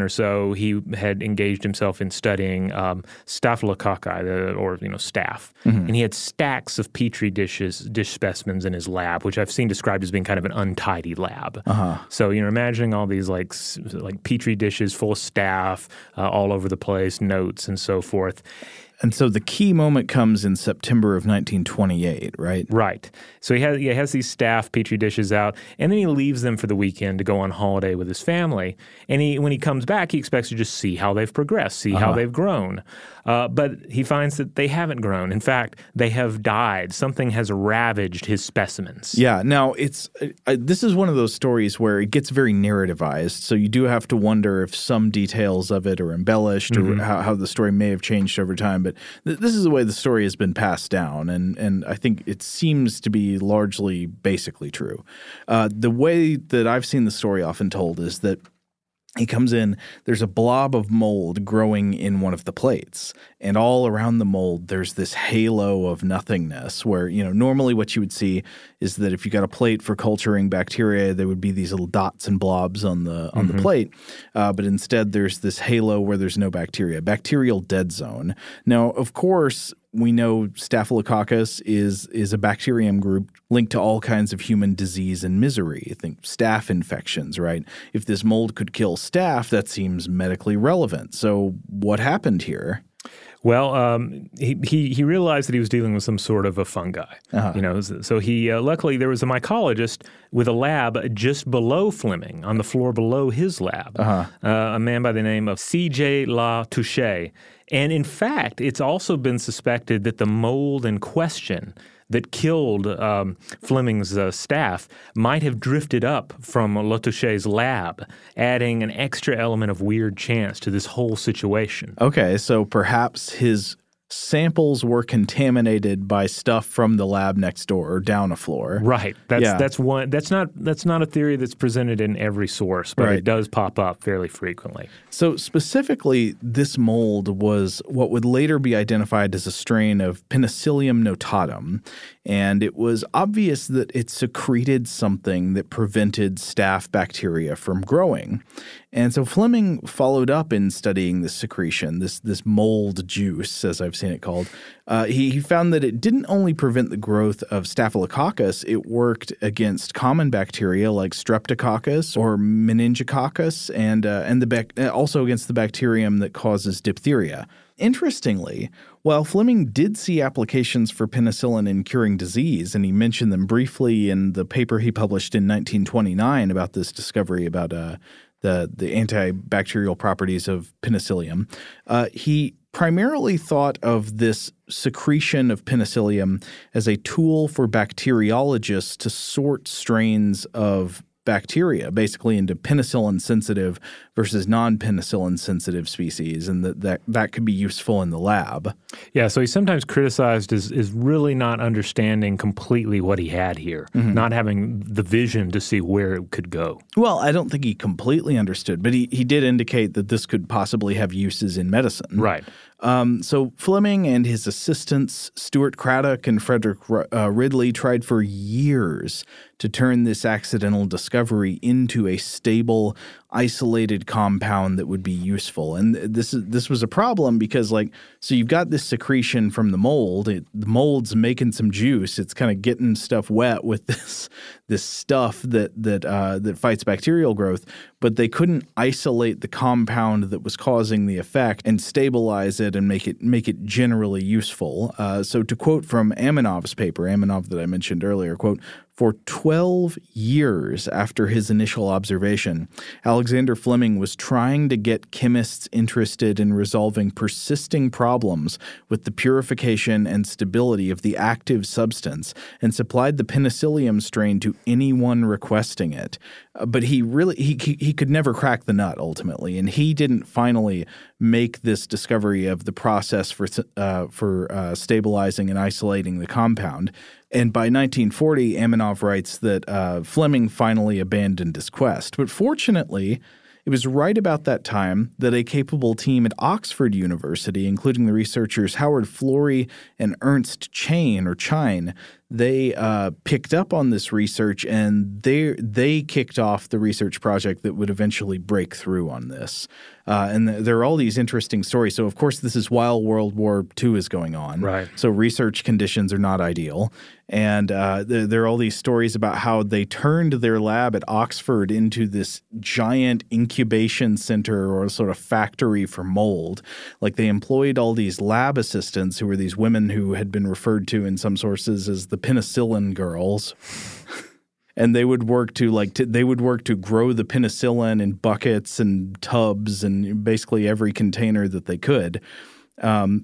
or so, he had engaged himself in studying um, staphylococci, the, or you know, staph. Mm-hmm. And he had stacks of Petri dishes, dish specimens in his lab, which I've seen described as being kind of an untidy lab. Uh-huh. So, you know, imagining all these like like Petri dishes full of staph uh, all over the place, notes and so forth. And so the key moment comes in September of nineteen twenty-eight, right? Right. So he has, he has these staph Petri dishes out, and then he leaves them for the weekend to go on holiday with his family. And he, when he comes back, he expects to just see how they've progressed, see uh-huh. how they've grown. Uh, but he finds that they haven't grown. In fact, they have died. Something has ravaged his specimens. Yeah. Now, it's uh, this is one of those stories where it gets very narrativized. So you do have to wonder if some details of it are embellished mm-hmm. or how, how the story may have changed over time. But th- this is the way the story has been passed down. And, and I think it seems to be largely basically true. Uh, the way that I've seen the story often told is that he comes in, there's a blob of mold growing in one of the plates. And all around the mold, there's this halo of nothingness where, you know, normally what you would see is that if you got a plate for culturing bacteria, there would be these little dots and blobs on the on mm-hmm. the plate. Uh, but instead, there's this halo where there's no bacteria, bacterial dead zone. Now, of course, we know Staphylococcus is is a bacterium group linked to all kinds of human disease and misery. I think staph infections, right? If this mold could kill staph, that seems medically relevant. So what happened here? Well, um, he, he he realized that he was dealing with some sort of a fungi, uh-huh. you know. So he uh, luckily there was a mycologist with a lab just below Fleming, on the floor below his lab, uh-huh. uh, a man by the name of C J Latouche. And in fact, it's also been suspected that the mold in question that killed um, Fleming's uh, staph might have drifted up from Latouche's lab, adding an extra element of weird chance to this whole situation. Okay, so perhaps his samples were contaminated by stuff from the lab next door or down a floor. Right. That's yeah. that's one that's not that's not a theory that's presented in every source, but right. it does pop up fairly frequently. So specifically, this mold was what would later be identified as a strain of Penicillium notatum, and it was obvious that it secreted something that prevented staph bacteria from growing. And so Fleming followed up in studying this secretion, this this mold juice, as I've seen it called. Uh, he, he found that it didn't only prevent the growth of Staphylococcus, it worked against common bacteria like Streptococcus or Meningococcus, and uh, and the bac- also against the bacterium that causes diphtheria. Interestingly, while Fleming did see applications for penicillin in curing disease, and he mentioned them briefly in the paper he published in nineteen twenty-nine about this discovery about uh, the, the antibacterial properties of penicillium, uh, he primarily thought of this secretion of penicillium as a tool for bacteriologists to sort strains of bacteria, basically into penicillin-sensitive versus non-penicillin-sensitive species, and that, that that could be useful in the lab. Yeah, so he's sometimes criticized as, as really not understanding completely what he had here, mm-hmm. not having the vision to see where it could go. Well, I don't think he completely understood, but he, he did indicate that this could possibly have uses in medicine. Right. Um, so Fleming and his assistants, Stuart Craddock and Frederick uh, Ridley, tried for years to turn this accidental discovery into a stable, isolated compound that would be useful. And this is this was a problem because, like, so you've got this secretion from the mold. It, the mold's making some juice. It's kind of getting stuff wet with this this stuff that that uh, that fights bacterial growth. But they couldn't isolate the compound that was causing the effect and stabilize it and make it make it generally useful. Uh, so to quote from Aminov's paper, Aminov that I mentioned earlier, quote, "For twelve years after his initial observation, Alexander Fleming was trying to get chemists interested in resolving persisting problems with the purification and stability of the active substance and supplied the penicillium strain to anyone requesting it." Uh, but he really he, he he could never crack the nut ultimately, and he didn't finally make this discovery of the process for uh, for uh, stabilizing and isolating the compound. And by nineteen forty, Aminov writes that uh, Fleming finally abandoned his quest. But fortunately, it was right about that time that a capable team at Oxford University, including the researchers Howard Florey and Ernst Chain, or Chine, they uh, picked up on this research, and they they kicked off the research project that would eventually break through on this. Uh, and th- there are all these interesting stories. So, of course, this is while World War Two is going on. Right. So research conditions are not ideal. And uh, th- there are all these stories about how they turned their lab at Oxford into this giant incubation center or sort of factory for mold. Like they employed all these lab assistants who were these women who had been referred to in some sources as the penicillin girls. And they would work to like to, they would work to grow the penicillin in buckets and tubs and basically every container that they could. Um,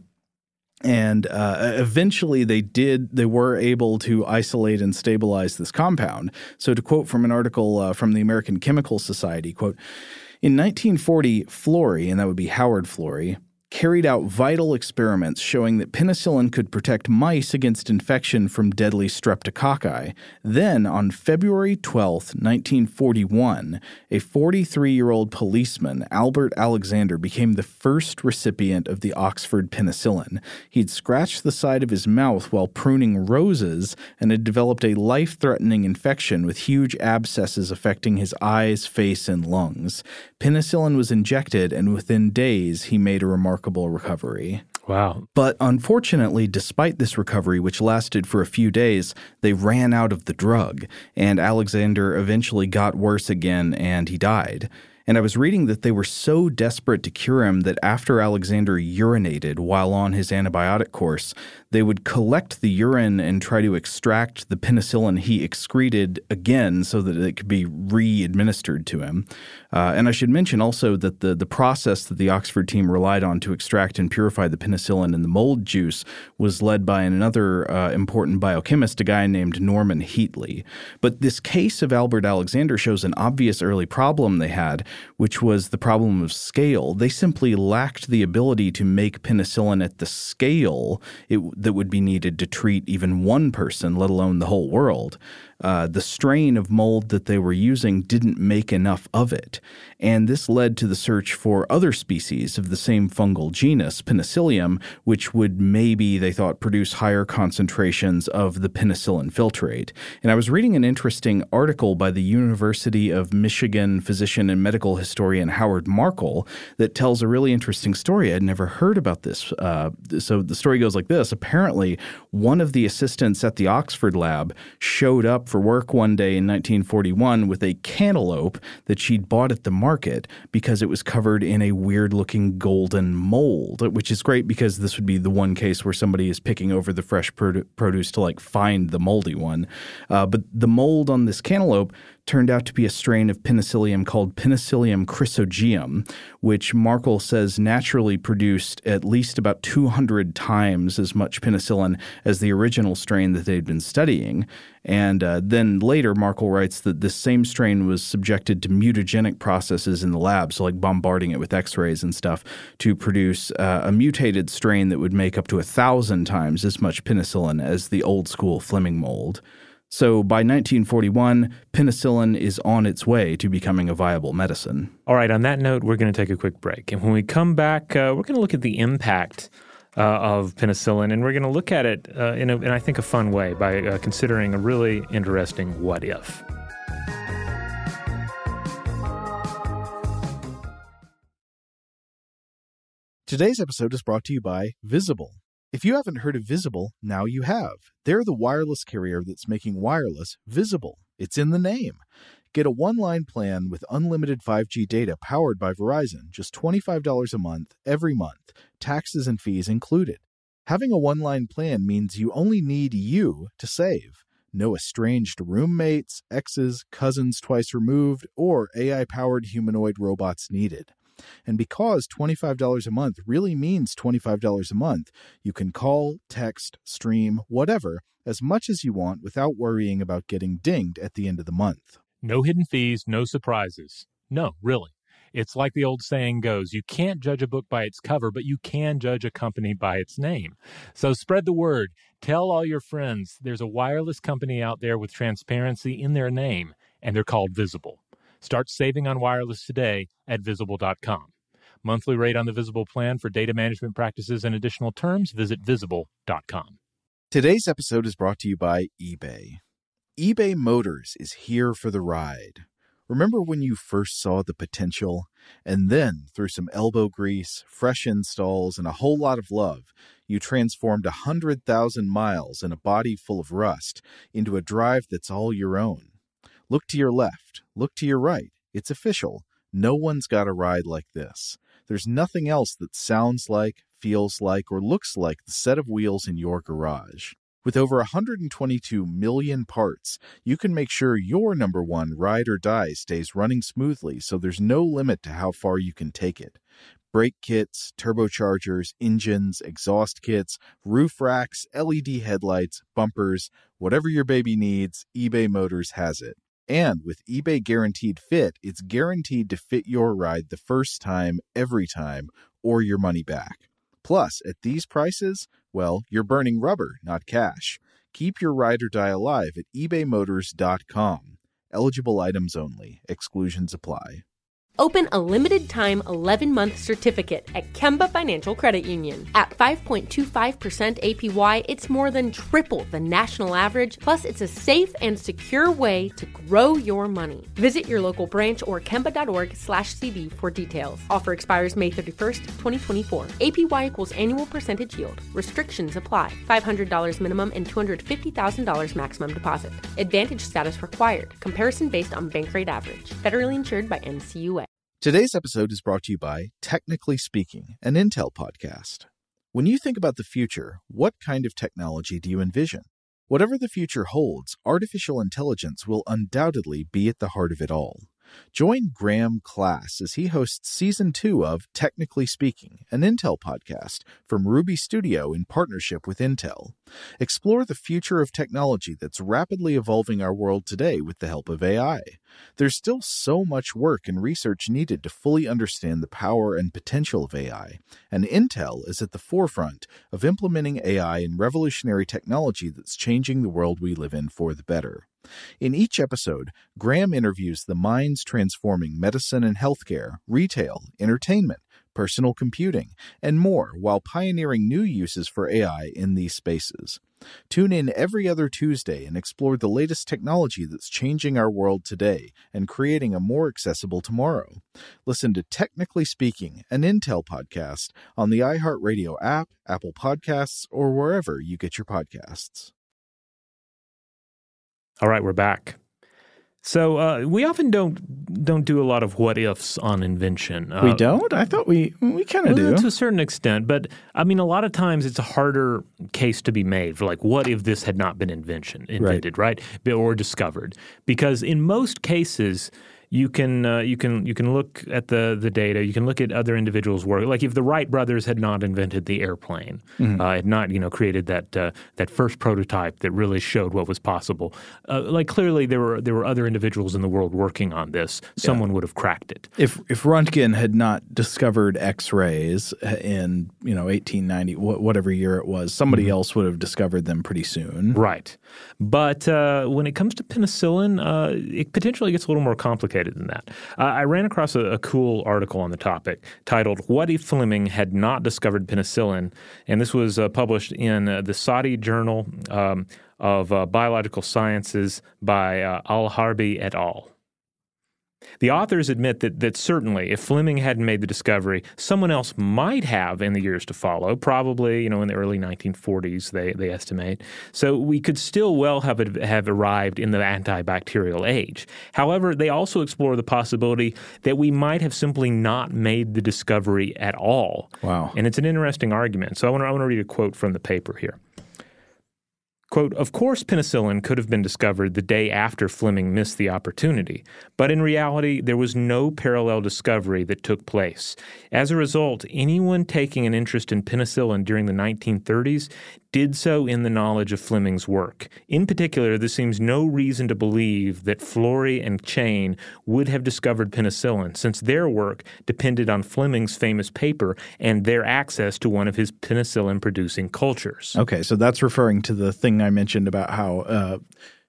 and uh, eventually they did they were able to isolate and stabilize this compound. So to quote from an article uh, from the American Chemical Society, quote, in nineteen forty, Florey, and that would be Howard Florey, carried out vital experiments showing that penicillin could protect mice against infection from deadly streptococci. Then, on February twelfth, nineteen forty-one, a forty-three-year-old policeman, Albert Alexander, became the first recipient of the Oxford penicillin. He'd scratched the side of his mouth while pruning roses and had developed a life-threatening infection with huge abscesses affecting his eyes, face, and lungs. Penicillin was injected, and within days, he made a remarkable recovery. Wow. But unfortunately, despite this recovery, which lasted for a few days, they ran out of the drug, and Alexander eventually got worse again, and he died. And I was reading that they were so desperate to cure him that after Alexander urinated while on his antibiotic course, they would collect the urine and try to extract the penicillin he excreted again so that it could be re-administered to him. Uh, and I should mention also that the, the process that the Oxford team relied on to extract and purify the penicillin in the mold juice was led by another uh, important biochemist, a guy named Norman Heatley. But this case of Albert Alexander shows an obvious early problem they had, which was the problem of scale. They simply lacked the ability to make penicillin at the scale it, that would be needed to treat even one person, let alone the whole world. Uh, the strain of mold that they were using didn't make enough of it. And this led to the search for other species of the same fungal genus, Penicillium, which would maybe, they thought, produce higher concentrations of the penicillin filtrate. And I was reading an interesting article by the University of Michigan physician and medical historian Howard Markle that tells a really interesting story. I'd never heard about this. Uh, so the story goes like this. Apparently, one of the assistants at the Oxford lab showed up for work one day in nineteen forty-one with a cantaloupe that she'd bought at the market because it was covered in a weird-looking golden mold, which is great because this would be the one case where somebody is picking over the fresh produ- produce to, like, find the moldy one. Uh, but the mold on this cantaloupe turned out to be a strain of penicillium called Penicillium chrysogeum, which Markle says naturally produced at least about two hundred times as much penicillin as the original strain that they'd been studying. And uh, then later, Markle writes that this same strain was subjected to mutagenic processes in the lab, so like bombarding it with x-rays and stuff, to produce uh, a mutated strain that would make up to a thousand times as much penicillin as the old-school Fleming mold. So by nineteen forty-one, penicillin is on its way to becoming a viable medicine. All right, on that note, we're going to take a quick break. And when we come back, uh, we're going to look at the impact uh, of penicillin, and we're going to look at it uh, in, a, in, I think, a fun way by uh, considering a really interesting what if. Today's episode is brought to you by Visible. If you haven't heard of Visible, now you have. They're the wireless carrier that's making wireless visible. It's in the name. Get a one-line plan with unlimited five G data powered by Verizon, just twenty-five dollars a month, every month, taxes and fees included. Having a one-line plan means you only need you to save. No estranged roommates, exes, cousins twice removed, or A I-powered humanoid robots needed. And because twenty-five dollars a month really means twenty-five dollars a month, you can call, text, stream, whatever, as much as you want without worrying about getting dinged at the end of the month. No hidden fees, no surprises. No, really. It's like the old saying goes, you can't judge a book by its cover, but you can judge a company by its name. So spread the word. Tell all your friends there's a wireless company out there with transparency in their name, and they're called Visible. Start saving on wireless today at visible dot com. Monthly rate on the Visible plan for data management practices and additional terms, visit visible dot com. Today's episode is brought to you by eBay. eBay Motors is here for the ride. Remember when you first saw the potential? And then, through some elbow grease, fresh installs, and a whole lot of love, you transformed one hundred thousand miles and a body full of rust into a drive that's all your own. Look to your left. Look to your right. It's official. No one's got a ride like this. There's nothing else that sounds like, feels like, or looks like the set of wheels in your garage. With over one hundred twenty-two million parts, you can make sure your number one ride or die stays running smoothly, so there's no limit to how far you can take it. Brake kits, turbochargers, engines, exhaust kits, roof racks, L E D headlights, bumpers, whatever your baby needs, eBay Motors has it. And with eBay Guaranteed Fit, it's guaranteed to fit your ride the first time, every time, or your money back. Plus, at these prices, well, you're burning rubber, not cash. Keep your ride or die alive at ebay motors dot com. Eligible items only. Exclusions apply. Open a limited-time eleven-month certificate at Kemba Financial Credit Union. At five point two five percent A P Y, it's more than triple the national average, plus it's a safe and secure way to grow your money. Visit your local branch or kemba.org slash CD for details. Offer expires May thirty-first, twenty twenty-four. A P Y equals annual percentage yield. Restrictions apply. five hundred dollars minimum and two hundred fifty thousand dollars maximum deposit. Advantage status required. Comparison based on bank rate average. Federally insured by N C U A. Today's episode is brought to you by Technically Speaking, an Intel podcast. When you think about the future, what kind of technology do you envision? Whatever the future holds, artificial intelligence will undoubtedly be at the heart of it all. Join Graham Class as he hosts Season two of Technically Speaking, an Intel podcast from Ruby Studio in partnership with Intel. Explore the future of technology that's rapidly evolving our world today with the help of A I. There's still so much work and research needed to fully understand the power and potential of A I, and Intel is at the forefront of implementing A I in revolutionary technology that's changing the world we live in for the better. In each episode, Graham interviews the minds transforming medicine and healthcare, retail, entertainment, personal computing, and more while pioneering new uses for A I in these spaces. Tune in every other Tuesday and explore the latest technology that's changing our world today and creating a more accessible tomorrow. Listen to Technically Speaking, an Intel podcast on the iHeartRadio app, Apple Podcasts, or wherever you get your podcasts. All right, we're back. So uh, we often don't don't do a lot of what ifs on invention. Uh, We don't? I thought we we kind of well, do. to a certain extent, but I mean, a lot of times it's a harder case to be made for like, what if this had not been invention invented, right? right? Or discovered? Because in most cases, you can uh, you can you can look at the the data. You can look at other individuals' work. Like if the Wright brothers had not invented the airplane, mm-hmm. uh, had not you know created that uh, that first prototype that really showed what was possible. Uh, like clearly there were there were other individuals in the world working on this. Someone yeah. would have cracked it. If if Röntgen had not discovered X-rays in you know eighteen ninety, wh- whatever year it was, somebody mm-hmm. else would have discovered them pretty soon. Right. But uh, when it comes to penicillin, uh, it potentially gets a little more complicated than that. Uh, I ran across a, a cool article on the topic titled "What If Fleming Had Not Discovered Penicillin?" And this was uh, published in uh, the Saudi Journal um, of uh, Biological Sciences by uh, Al-Harbi et al. The authors admit that that certainly, if Fleming hadn't made the discovery, someone else might have in the years to follow, probably, you know, in the early nineteen forties, they they estimate. So we could still well have have arrived in the antibacterial age. However, they also explore the possibility that we might have simply not made the discovery at all. Wow. And it's an interesting argument. So I want to I want to read a quote from the paper here. Quote, "Of course penicillin could have been discovered the day after Fleming missed the opportunity, but in reality there was no parallel discovery that took place. As a result, anyone taking an interest in penicillin during the nineteen thirties did so in the knowledge of Fleming's work. In particular, there seems no reason to believe that Florey and Chain would have discovered penicillin, since their work depended on Fleming's famous paper and their access to one of his penicillin-producing cultures." Okay, so that's referring to the thing I mentioned about how uh,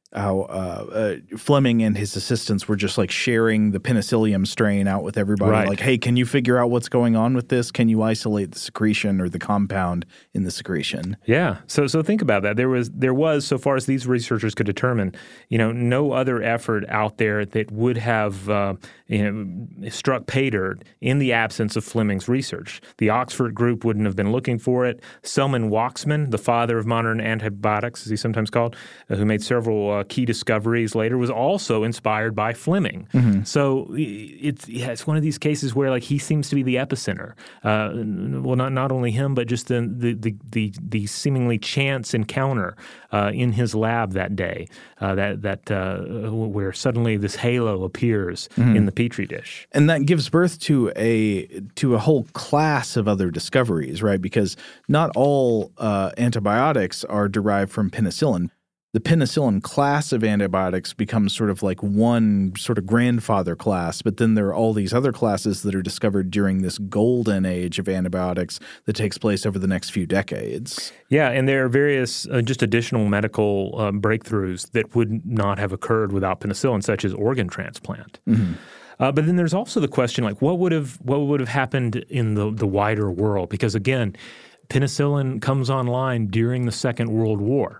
how uh, uh, Fleming and his assistants were just like sharing the penicillium strain out with everybody. Right. Like, hey, can you figure out what's going on with this? Can you isolate the secretion or the compound in the secretion? Yeah. So so think about that. There was there was, so far as these researchers could determine, you know, no other effort out there that would have uh, you know, struck pay dirt in the absence of Fleming's research. The Oxford group wouldn't have been looking for it. Selman Waksman, the father of modern antibiotics, as he's sometimes called, uh, who made several uh, key discoveries later, was also inspired by Fleming. Mm-hmm. So it's yeah, it's one of these cases where like he seems to be the epicenter. Uh, well, not not only him, but just the the the the, the seemingly chance encounter uh, in his lab that day, uh, that that uh, where suddenly this halo appears mm-hmm. in the petri dish, and that gives birth to a to a whole class of other discoveries, right? Because not all uh, antibiotics are derived from penicillin. The penicillin class of antibiotics becomes sort of like one sort of grandfather class, but then there are all these other classes that are discovered during this golden age of antibiotics that takes place over the next few decades. Yeah, and there are various uh, just additional medical uh, breakthroughs that would not have occurred without penicillin, such as organ transplant. Mm-hmm. Uh, but then there's also the question, like, what would have what would have happened in the the wider world? Because again, penicillin comes online during the Second World War.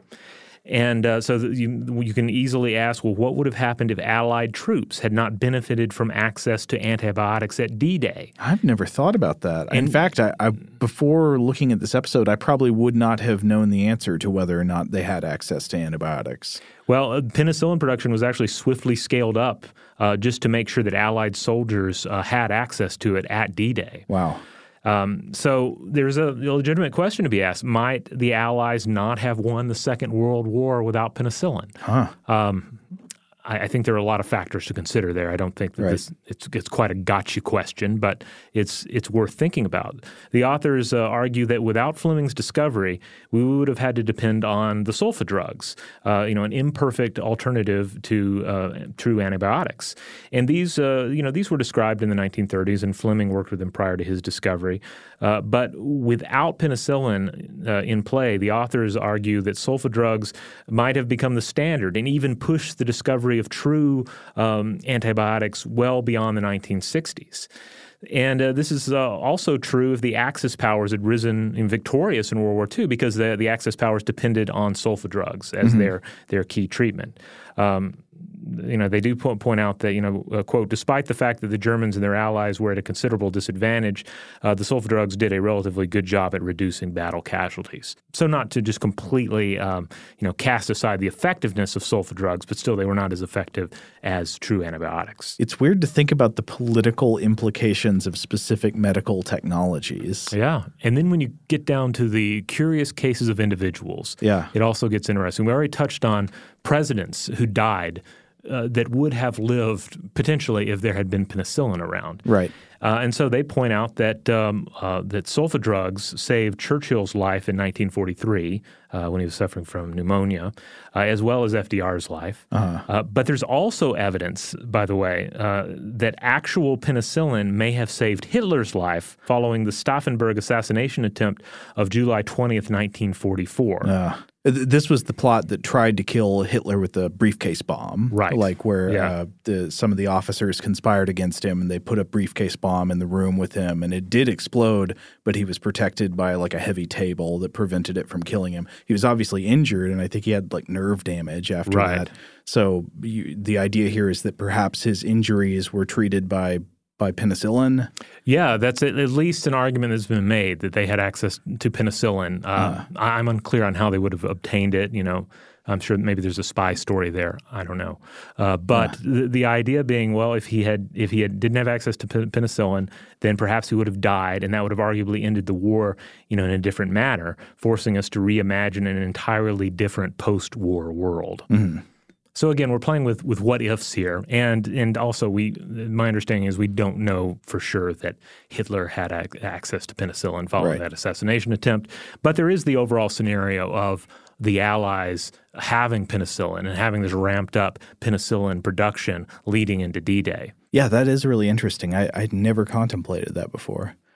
And uh, so you, you can easily ask, well, what would have happened if Allied troops had not benefited from access to antibiotics at D-Day? I've never thought about that. And in fact, I, I, before looking at this episode, I probably would not have known the answer to whether or not they had access to antibiotics. Well, uh, penicillin production was actually swiftly scaled up uh, just to make sure that Allied soldiers uh, had access to it at D-Day. Wow. Um, so there's a legitimate question to be asked. Might the Allies not have won the Second World War without penicillin? Huh. Um, I, I think there are a lot of factors to consider there. I don't think that right. this it's, it's quite a gotcha question, but it's it's worth thinking about. The authors uh, argue that without Fleming's discovery, we would have had to depend on the sulfa drugs, uh, you know, an imperfect alternative to uh, true antibiotics. And these, uh, you know, these were described in the nineteen thirties, and Fleming worked with them prior to his discovery. Uh, but without penicillin uh, in play, the authors argue that sulfa drugs might have become the standard and even pushed the discovery of true um, antibiotics well beyond the nineteen sixties. And uh, this is uh, also true if the Axis powers had risen in victorious in World War Two, because the, the Axis powers depended on sulfa drugs as mm-hmm. their their key treatment. Um, You know, they do po- point out that, you know, uh, quote, despite the fact that the Germans and their allies were at a considerable disadvantage, uh, the sulfa drugs did a relatively good job at reducing battle casualties. So not to just completely, um, you know, cast aside the effectiveness of sulfa drugs, but still they were not as effective as true antibiotics. It's weird to think about the political implications of specific medical technologies. Yeah. And then when you get down to the curious cases of individuals, yeah. it also gets interesting. We already touched on presidents who died Uh, that would have lived potentially if there had been penicillin around. Right. Uh, and so they point out that um, uh, that sulfa drugs saved Churchill's life in nineteen forty-three uh, when he was suffering from pneumonia, uh, as well as F D R's life. Uh-huh. Uh, but there's also evidence, by the way, uh, that actual penicillin may have saved Hitler's life following the Stauffenberg assassination attempt of July twentieth, nineteen forty-four. Uh. This was the plot that tried to kill Hitler with the briefcase bomb, right? Like where yeah. uh, the, some of the officers conspired against him, and they put a briefcase bomb in the room with him, and it did explode, but he was protected by like a heavy table that prevented it from killing him. He was obviously injured, and I think he had like nerve damage after right. that. So you, the idea here is that perhaps his injuries were treated by by penicillin? Yeah, that's at least an argument that's been made, that they had access to penicillin. Uh, uh. I'm unclear on how they would have obtained it. You know, I'm sure maybe there's a spy story there. I don't know. Uh, but uh. the, the idea being, well, if he had if he had, didn't have access to penicillin, then perhaps he would have died, and that would have arguably ended the war, you know, in a different manner, forcing us to reimagine an entirely different post-war world. Mm-hmm. So again, we're playing with, with what ifs here, and and also we my understanding is we don't know for sure that Hitler had ac- access to penicillin following right. that assassination attempt. But there is the overall scenario of the Allies having penicillin and having this ramped up penicillin production leading into D-Day. Yeah, that is really interesting. I, I'd never contemplated that before.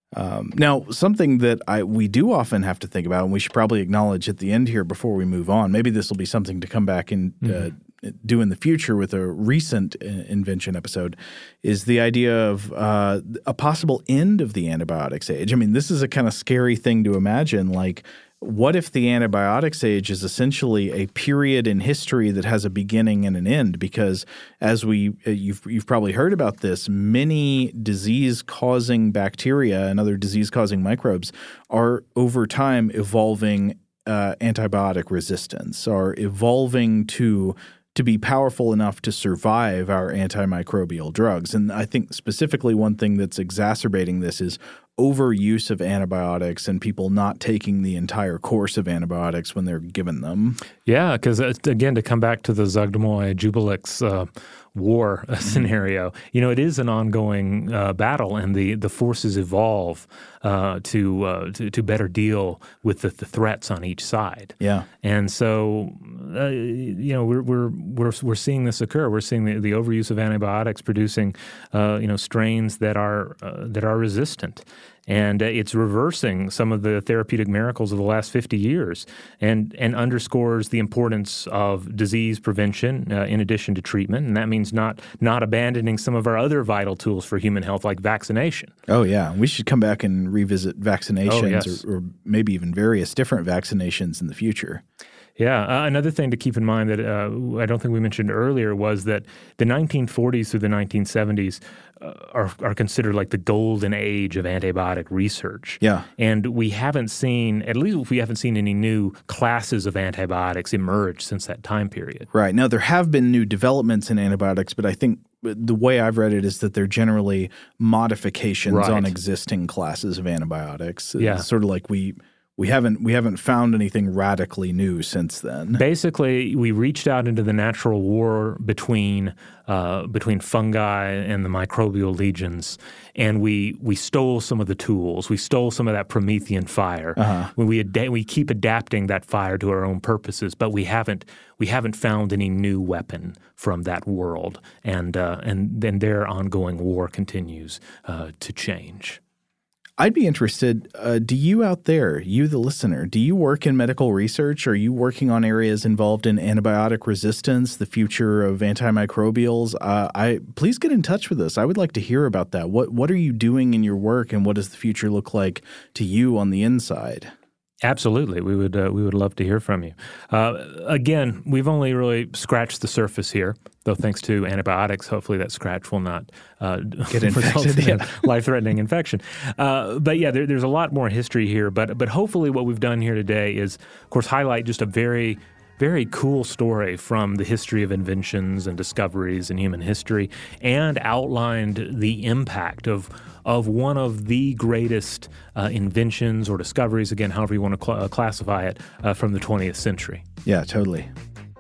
Um, now, something that I we do often have to think about, and we should probably acknowledge at the end here before we move on, maybe this will be something to come back and mm-hmm. uh, do in the future with a recent uh, invention episode, is the idea of uh, a possible end of the antibiotics age. I mean, this is a kind of scary thing to imagine, like, what if the antibiotics age is essentially a period in history that has a beginning and an end? Because as we uh, you've you've probably heard about this, many disease-causing bacteria and other disease-causing microbes are over time evolving uh, antibiotic resistance, are evolving to to be powerful enough to survive our antimicrobial drugs. And I think specifically one thing that's exacerbating this is overuse of antibiotics and people not taking the entire course of antibiotics when they're given them. Yeah, because uh, again, to come back to the Zugdamoi Jubilix uh, war uh, scenario, you know, it is an ongoing uh, battle, and the, the forces evolve uh, to, uh, to to better deal with the, the threats on each side. Yeah, and so uh, you know we're we're we're we're seeing this occur. We're seeing the, the overuse of antibiotics producing uh, you know strains that are uh, that are resistant. And uh, it's reversing some of the therapeutic miracles of the last fifty years and, and underscores the importance of disease prevention uh, in addition to treatment. And that means not not abandoning some of our other vital tools for human health like vaccination. Oh, yeah. We should come back and revisit vaccinations oh, yes. or, or maybe even various different vaccinations in the future. Yeah. Uh, another thing to keep in mind that uh, I don't think we mentioned earlier was that the nineteen forties through the nineteen seventies uh, are, are considered like the golden age of antibiotic research. Yeah. And we haven't seen, at least we haven't seen any new classes of antibiotics emerge since that time period. Right. Now, there have been new developments in antibiotics, but I think the way I've read it is that they're generally modifications right. on existing classes of antibiotics. It's yeah. sort of like we... We haven't we haven't found anything radically new since then. Basically, we reached out into the natural war between uh, between fungi and the microbial legions, and we we stole some of the tools. We stole some of that Promethean fire. Uh-huh. We we, ad- we keep adapting that fire to our own purposes, but we haven't we haven't found any new weapon from that world, and uh, and then their ongoing war continues uh, to change. I'd be interested, uh, do you out there, you the listener, do you work in medical research? Are you working on areas involved in antibiotic resistance, the future of antimicrobials? Uh, I please get in touch with us. I would like to hear about that. What what are you doing in your work, and what does the future look like to you on the inside? Absolutely. We would uh, we would love to hear from you. Uh, again, we've only really scratched the surface here, though thanks to antibiotics, hopefully that scratch will not uh, get infected in life-threatening infection. Uh, but yeah, there, there's a lot more history here. But but hopefully what we've done here today is, of course, highlight just a very very cool story from the history of inventions and discoveries in human history, and outlined the impact of of one of the greatest uh, inventions or discoveries, again, however you want to cl- uh, classify it, uh, from the twentieth century. Yeah, totally.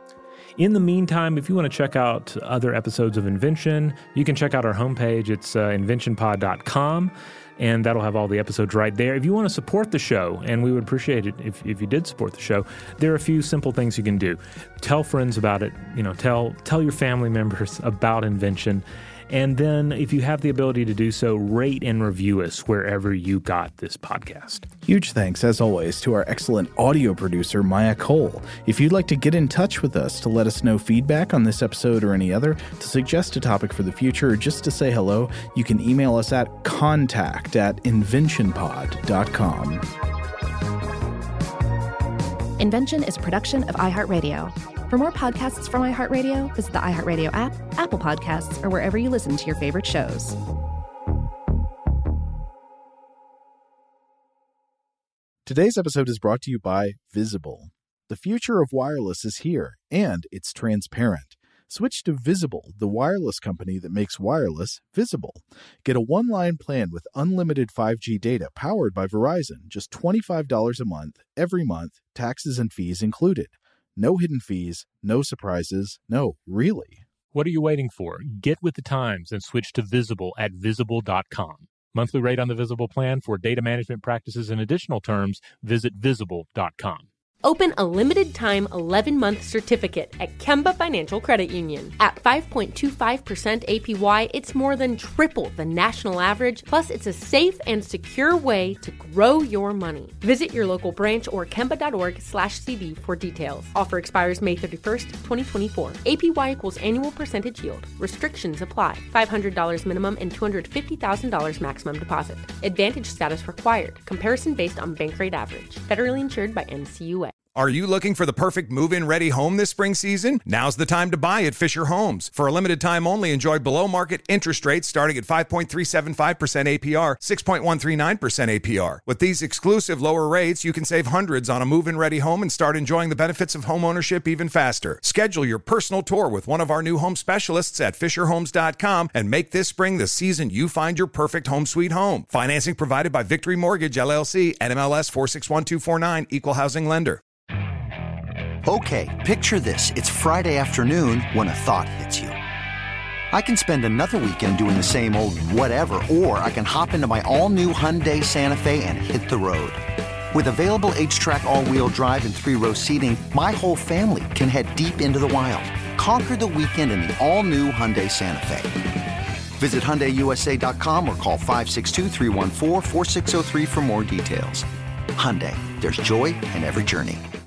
In the meantime, if you want to check out other episodes of Invention, you can check out our homepage. It's uh, invention pod dot com. And that'll have all the episodes right there. If you want to support the show, and we would appreciate it if, if you did support the show, there are a few simple things you can do. Tell friends about it. You know, tell tell your family members about Invention. And then if you have the ability to do so, rate and review us wherever you got this podcast. Huge thanks, as always, to our excellent audio producer, Maya Cole. If you'd like to get in touch with us to let us know feedback on this episode or any other, to suggest a topic for the future, or just to say hello, you can email us at contact at invention pod dot com. Invention is a production of iHeartRadio. For more podcasts from iHeartRadio, visit the iHeartRadio app, Apple Podcasts, or wherever you listen to your favorite shows. Today's episode is brought to you by Visible. The future of wireless is here, and it's transparent. Switch to Visible, the wireless company that makes wireless visible. Get a one-line plan with unlimited five G data powered by Verizon, just twenty-five dollars a month, every month, taxes and fees included. No hidden fees, no surprises, no, really. What are you waiting for? Get with the times and switch to Visible at visible dot com. Monthly rate on the Visible plan for data management practices and additional terms, visit visible dot com. Open a limited-time eleven-month certificate at Kemba Financial Credit Union. At five point two five percent A P Y, it's more than triple the national average, plus it's a safe and secure way to grow your money. Visit your local branch or kemba.org slash CD for details. Offer expires May thirty-first, twenty twenty-four. A P Y equals annual percentage yield. Restrictions apply. five hundred dollars minimum and two hundred fifty thousand dollars maximum deposit. Advantage status required. Comparison based on bank rate average. Federally insured by N C U A. Are you looking for the perfect move-in ready home this spring season? Now's the time to buy at Fisher Homes. For a limited time only, enjoy below-market interest rates starting at five point three seven five percent A P R, six point one three nine percent A P R. With these exclusive lower rates, you can save hundreds on a move-in ready home and start enjoying the benefits of home ownership even faster. Schedule your personal tour with one of our new home specialists at fisher homes dot com and make this spring the season you find your perfect home sweet home. Financing provided by Victory Mortgage, L L C, N M L S four six one two four nine, Equal Housing Lender. Okay, picture this. It's Friday afternoon when a thought hits you. I can spend another weekend doing the same old whatever, or I can hop into my all-new Hyundai Santa Fe and hit the road. With available H-Track all-wheel drive and three-row seating, my whole family can head deep into the wild. Conquer the weekend in the all-new Hyundai Santa Fe. Visit Hyundai U S A dot com or call five six two, three one four, four six zero three for more details. Hyundai, there's joy in every journey.